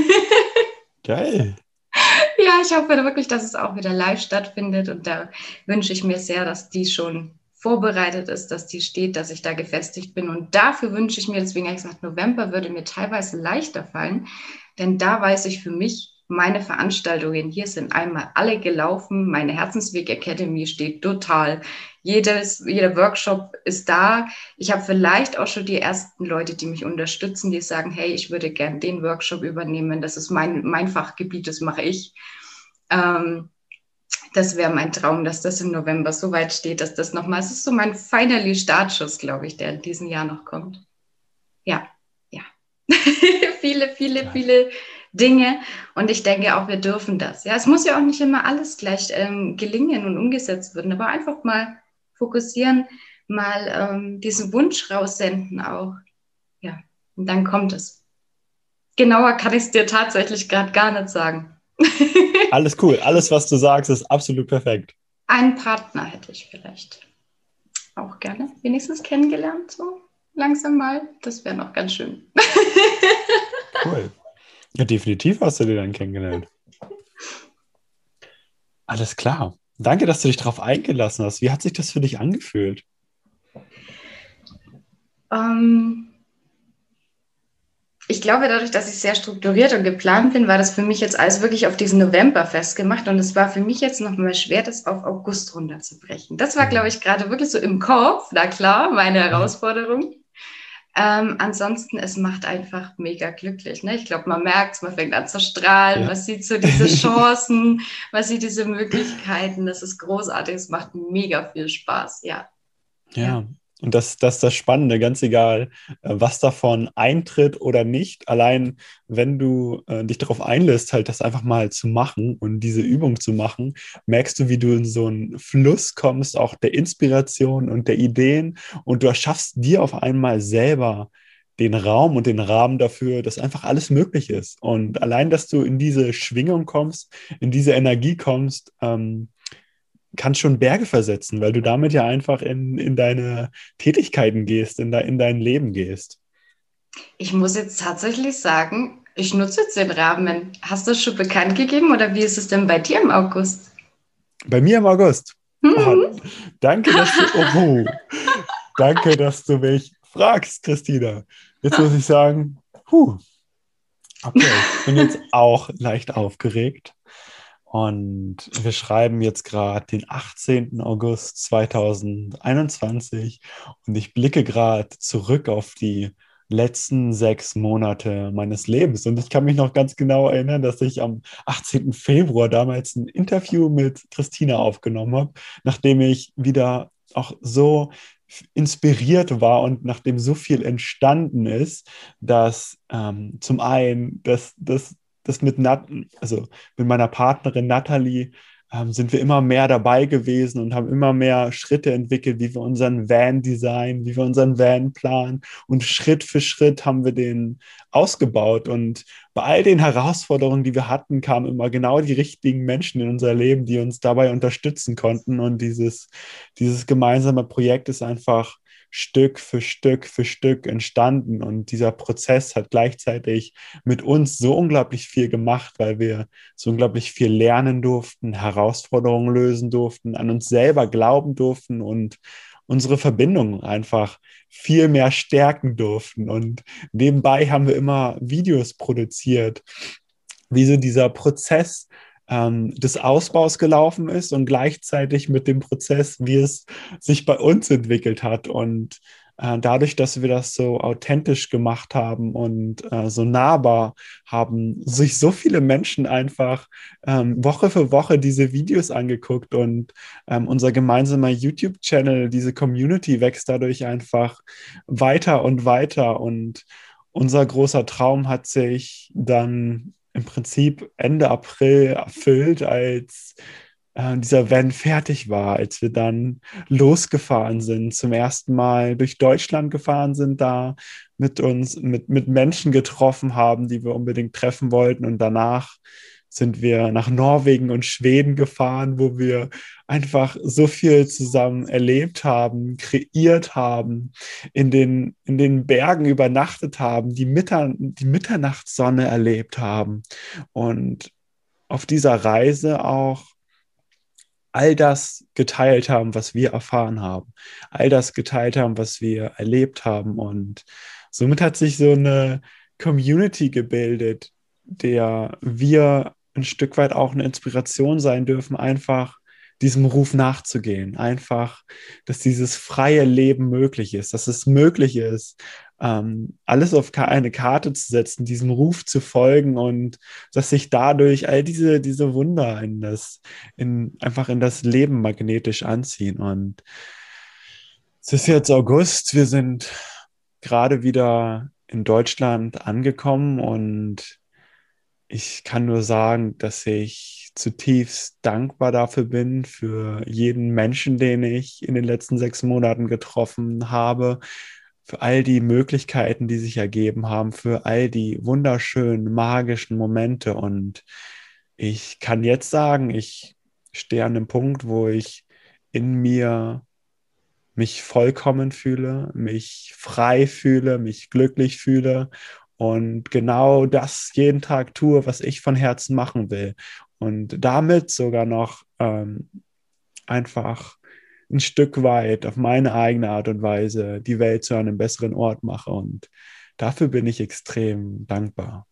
Geil. Ja, ich hoffe wirklich, dass es auch wieder live stattfindet und da wünsche ich mir sehr, dass die schon vorbereitet ist, dass die steht, dass ich da gefestigt bin und dafür wünsche ich mir, deswegen habe ich gesagt, November würde mir teilweise leichter fallen, denn da weiß ich für mich, meine Veranstaltungen hier sind einmal alle gelaufen, meine Herzensweg Academy steht total, jedes, jeder Workshop ist da. Ich habe vielleicht auch schon die ersten Leute, die mich unterstützen, die sagen, hey, ich würde gerne den Workshop übernehmen, das ist mein, mein Fachgebiet, das mache ich. Ähm, Das wäre mein Traum, dass das im November so weit steht, dass das nochmal, es ist so mein finally Startschuss, glaube ich, der in diesem Jahr noch kommt. Ja, ja. viele, viele, ja. viele Dinge und ich denke auch, wir dürfen das. Ja, es muss ja auch nicht immer alles gleich ähm, gelingen und umgesetzt werden, aber einfach mal fokussieren, mal ähm, diesen Wunsch raussenden auch. Ja, und dann kommt es. Genauer kann ich es dir tatsächlich gerade gar nicht sagen. Alles cool. Alles, was du sagst, ist absolut perfekt. Einen Partner hätte ich vielleicht auch gerne wenigstens kennengelernt, so langsam mal. Das wäre noch ganz schön. Cool. Ja, definitiv hast du den dann kennengelernt. Alles klar. Danke, dass du dich darauf eingelassen hast. Wie hat sich das für dich angefühlt? Ähm, ich glaube, dadurch, dass ich sehr strukturiert und geplant bin, war das für mich jetzt alles wirklich auf diesen November festgemacht. Und es war für mich jetzt nochmal schwer, das auf August runterzubrechen. Das war, glaube ich, gerade wirklich so im Kopf, na klar, meine Herausforderung. Ähm, ansonsten, es macht einfach mega glücklich. Ne? Ich glaube, man merkt es, man fängt an zu strahlen, ja. Man sieht so diese Chancen, man sieht diese Möglichkeiten. Das ist großartig, es macht mega viel Spaß, ja. Ja, ja. Und das, das ist das Spannende, ganz egal, was davon eintritt oder nicht. Allein, wenn du äh, dich darauf einlässt, halt das einfach mal zu machen und diese Übung zu machen, merkst du, wie du in so einen Fluss kommst, auch der Inspiration und der Ideen. Und du erschaffst dir auf einmal selber den Raum und den Rahmen dafür, dass einfach alles möglich ist. Und allein, dass du in diese Schwingung kommst, in diese Energie kommst, ähm, kannst schon Berge versetzen, weil du damit ja einfach in, in deine Tätigkeiten gehst, in, de, in dein Leben gehst. Ich muss jetzt tatsächlich sagen, ich nutze jetzt den Rahmen. Hast du es schon bekannt gegeben oder wie ist es denn bei dir im August? Bei mir im August? Mhm. Oh, danke, dass du, oh, danke, dass du mich fragst, Christina. Jetzt muss ich sagen, huh, okay, ich bin jetzt auch leicht aufgeregt. Und wir schreiben jetzt gerade den achtzehnten August zweitausendeinundzwanzig und ich blicke gerade zurück auf die letzten sechs Monate meines Lebens. Und ich kann mich noch ganz genau erinnern, dass ich am achtzehnten Februar damals ein Interview mit Christina aufgenommen habe, nachdem ich wieder auch so inspiriert war und nachdem so viel entstanden ist, dass ähm, zum einen das, das Das mit, Nat- also mit meiner Partnerin Nathalie ähm, sind wir immer mehr dabei gewesen und haben immer mehr Schritte entwickelt, wie wir unseren Van designen, wie wir unseren Van planen. Und Schritt für Schritt haben wir den ausgebaut. Und bei all den Herausforderungen, die wir hatten, kamen immer genau die richtigen Menschen in unser Leben, die uns dabei unterstützen konnten. Und dieses, dieses gemeinsame Projekt ist einfach Stück für Stück für Stück entstanden. Und dieser Prozess hat gleichzeitig mit uns so unglaublich viel gemacht, weil wir so unglaublich viel lernen durften, Herausforderungen lösen durften, an uns selber glauben durften und unsere Verbindung einfach viel mehr stärken durften. Und nebenbei haben wir immer Videos produziert, wie so dieser Prozess ähm, des Ausbaus gelaufen ist und gleichzeitig mit dem Prozess, wie es sich bei uns entwickelt hat. Und äh, dadurch, dass wir das so authentisch gemacht haben und äh, so nahbar, haben sich so viele Menschen einfach ähm, Woche für Woche diese Videos angeguckt und ähm, unser gemeinsamer YouTube-Channel, diese Community wächst dadurch einfach weiter und weiter. Und unser großer Traum hat sich dann im Prinzip Ende April erfüllt, als äh, dieser Van fertig war, als wir dann losgefahren sind, zum ersten Mal durch Deutschland gefahren sind, da mit uns, mit, mit Menschen getroffen haben, die wir unbedingt treffen wollten. Und danach sind wir nach Norwegen und Schweden gefahren, wo wir einfach so viel zusammen erlebt haben, kreiert haben, in den, in den Bergen übernachtet haben, die, Mitter, die Mitternachtssonne erlebt haben und auf dieser Reise auch all das geteilt haben, was wir erfahren haben, all das geteilt haben, was wir erlebt haben. Und somit hat sich so eine Community gebildet, der wir ein Stück weit auch eine Inspiration sein dürfen, einfach diesem Ruf nachzugehen. Einfach, dass dieses freie Leben möglich ist, dass es möglich ist, ähm, alles auf eine Karte zu setzen, diesem Ruf zu folgen und dass sich dadurch all diese, diese Wunder in das, in, einfach in das Leben magnetisch anziehen. Und es ist jetzt August, wir sind gerade wieder in Deutschland angekommen und ich kann nur sagen, dass ich zutiefst dankbar dafür bin, für jeden Menschen, den ich in den letzten sechs Monaten getroffen habe, für all die Möglichkeiten, die sich ergeben haben, für all die wunderschönen, magischen Momente. Und ich kann jetzt sagen, ich stehe an einem Punkt, wo ich in mir mich vollkommen fühle, mich frei fühle, mich glücklich fühle und genau das jeden Tag tue, was ich von Herzen machen will. Und damit sogar noch ähm, einfach ein Stück weit auf meine eigene Art und Weise die Welt zu einem besseren Ort mache. Und dafür bin ich extrem dankbar.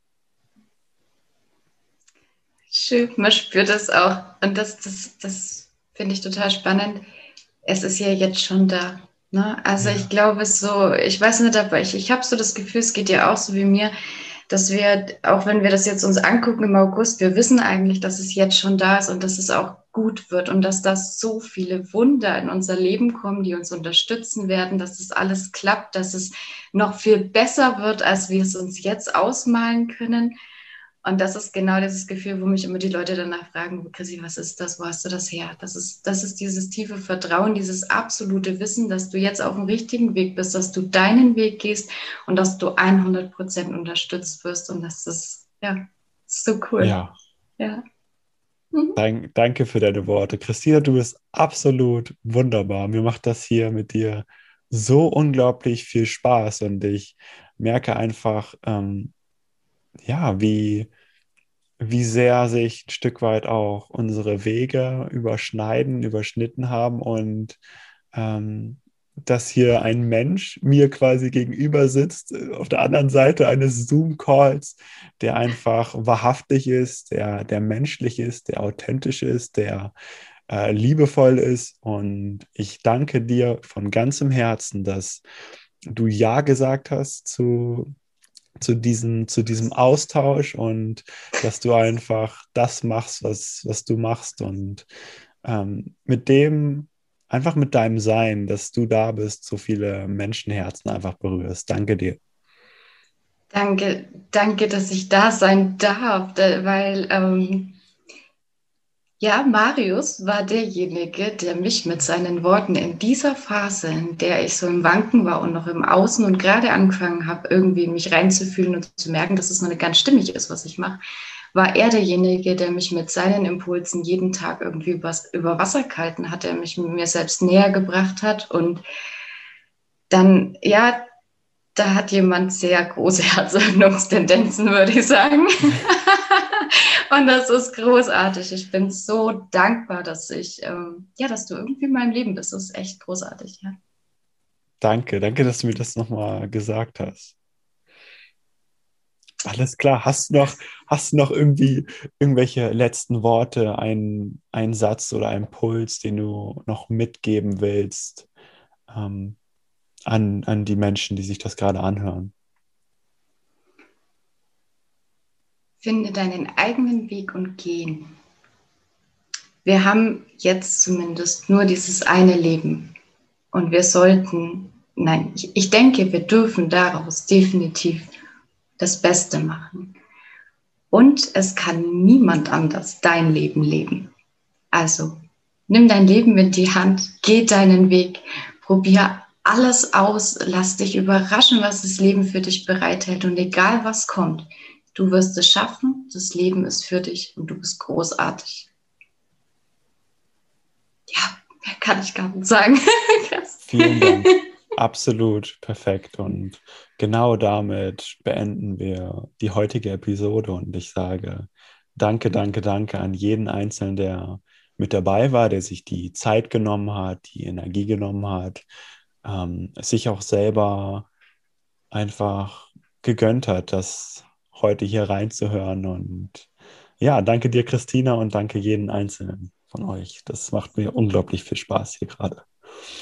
Schön, man spürt das auch. Und das, das, das finde ich total spannend. Es ist ja jetzt schon da. Ne? Also ja. Ich glaube so, ich weiß nicht, aber ich, ich habe so das Gefühl, es geht ja auch so wie mir, dass wir, auch wenn wir das jetzt uns angucken im August, wir wissen eigentlich, dass es jetzt schon da ist und dass es auch gut wird und dass da so viele Wunder in unser Leben kommen, die uns unterstützen werden, dass es alles klappt, dass es noch viel besser wird, als wir es uns jetzt ausmalen können. Und das ist genau dieses Gefühl, wo mich immer die Leute danach fragen, Chrissy, was ist das, wo hast du das her? Das ist, das ist dieses tiefe Vertrauen, dieses absolute Wissen, dass du jetzt auf dem richtigen Weg bist, dass du deinen Weg gehst und dass du hundert Prozent unterstützt wirst. Und das ist, ja, so cool. Ja. Ja. Mhm. Dank, danke für deine Worte. Christina, du bist absolut wunderbar. Mir macht das hier mit dir so unglaublich viel Spaß und ich merke einfach, ähm, ja, wie, wie sehr sich ein Stück weit auch unsere Wege überschneiden, überschnitten haben und ähm, dass hier ein Mensch mir quasi gegenüber sitzt, auf der anderen Seite eines Zoom-Calls, der einfach wahrhaftig ist, der, der menschlich ist, der authentisch ist, der äh, liebevoll ist. Und ich danke dir von ganzem Herzen, dass du Ja gesagt hast zu zu diesem, zu diesem Austausch und dass du einfach das machst, was, was du machst und ähm, mit dem, einfach mit deinem Sein, dass du da bist, so viele Menschenherzen einfach berührst. Danke dir. Danke, danke, dass ich da sein darf, weil ähm, ja, Marius war derjenige, der mich mit seinen Worten in dieser Phase, in der ich so im Wanken war und noch im Außen und gerade angefangen habe, irgendwie mich reinzufühlen und zu merken, dass es noch nicht ganz stimmig ist, was ich mache, war er derjenige, der mich mit seinen Impulsen jeden Tag irgendwie übers, über Wasser gehalten hat, der mich mir selbst näher gebracht hat. Und dann, ja, da hat jemand sehr große Herzöffnungstendenzen, würde ich sagen. Und das ist großartig. Ich bin so dankbar, dass ich, ähm, ja, dass du irgendwie in meinem Leben bist. Das ist echt großartig, ja. Danke, danke, dass du mir das nochmal gesagt hast. Alles klar. Hast du noch, hast du noch irgendwie irgendwelche letzten Worte, einen, einen Satz oder einen Impuls, den du noch mitgeben willst ähm, an, an die Menschen, die sich das gerade anhören? Finde deinen eigenen Weg und geh ihn. Wir haben jetzt zumindest nur dieses eine Leben. Und wir sollten, nein, ich, ich denke, wir dürfen daraus definitiv das Beste machen. Und es kann niemand anders dein Leben leben. Also, nimm dein Leben in die Hand, geh deinen Weg, probier alles aus, lass dich überraschen, was das Leben für dich bereithält. Und egal was kommt, du wirst es schaffen, das Leben ist für dich und du bist großartig. Ja, mehr kann ich gar nicht sagen. Vielen Dank. Absolut perfekt. Und genau damit beenden wir die heutige Episode. Und ich sage danke, danke, danke an jeden Einzelnen, der mit dabei war, der sich die Zeit genommen hat, die Energie genommen hat, ähm, sich auch selber einfach gegönnt hat, das heute hier reinzuhören. Und ja, danke dir, Christina, und danke jeden Einzelnen von euch. Das macht mir unglaublich viel Spaß hier gerade.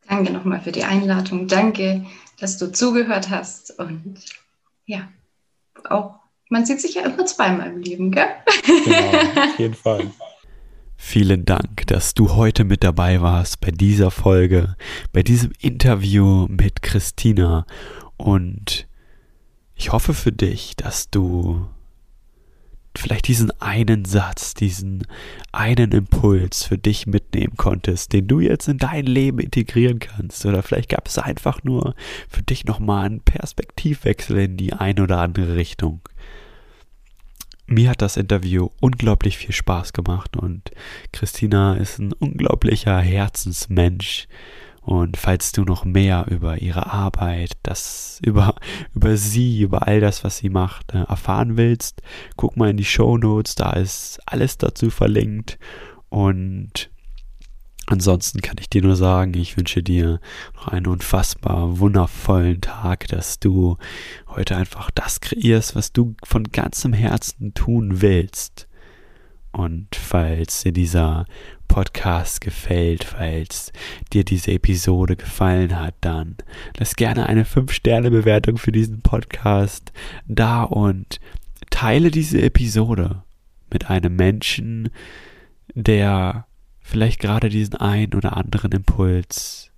Danke nochmal für die Einladung. Danke, dass du zugehört hast. Und ja, auch, man sieht sich ja immer zweimal im Leben, gell? Genau, auf jeden Fall. Vielen Dank, dass du heute mit dabei warst bei dieser Folge, bei diesem Interview mit Christina. Und ich hoffe für dich, dass du vielleicht diesen einen Satz, diesen einen Impuls für dich mitnehmen konntest, den du jetzt in dein Leben integrieren kannst. Oder vielleicht gab es einfach nur für dich nochmal einen Perspektivwechsel in die eine oder andere Richtung. Mir hat das Interview unglaublich viel Spaß gemacht und Christina ist ein unglaublicher Herzensmensch. Und falls du noch mehr über ihre Arbeit, das über, über sie, über all das, was sie macht, äh, erfahren willst, guck mal in die Shownotes, da ist alles dazu verlinkt. Und ansonsten kann ich dir nur sagen, ich wünsche dir noch einen unfassbar wundervollen Tag, dass du heute einfach das kreierst, was du von ganzem Herzen tun willst. Und falls dir dieser Podcast gefällt, falls dir diese Episode gefallen hat, dann lass gerne eine fünf Sterne Bewertung für diesen Podcast da und teile diese Episode mit einem Menschen, der vielleicht gerade diesen einen oder anderen Impuls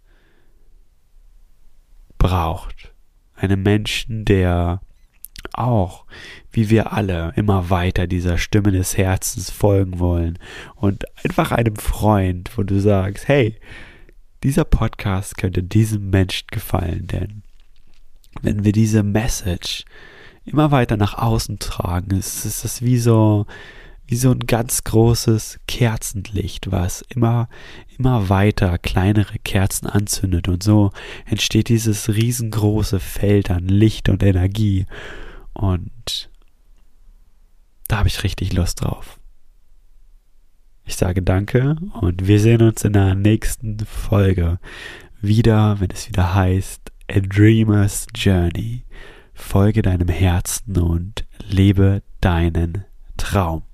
braucht. Einem Menschen, der auch, wie wir alle, immer weiter dieser Stimme des Herzens folgen wollen und einfach einem Freund, wo du sagst, hey, dieser Podcast könnte diesem Menschen gefallen, denn wenn wir diese Message immer weiter nach außen tragen, ist, ist das wie so, wie so ein ganz großes Kerzenlicht, was immer, immer weiter kleinere Kerzen anzündet und so entsteht dieses riesengroße Feld an Licht und Energie. Und da habe ich richtig Lust drauf. Ich sage danke und wir sehen uns in der nächsten Folge wieder, wenn es wieder heißt A Dreamer's Journey. Folge deinem Herzen und lebe deinen Traum.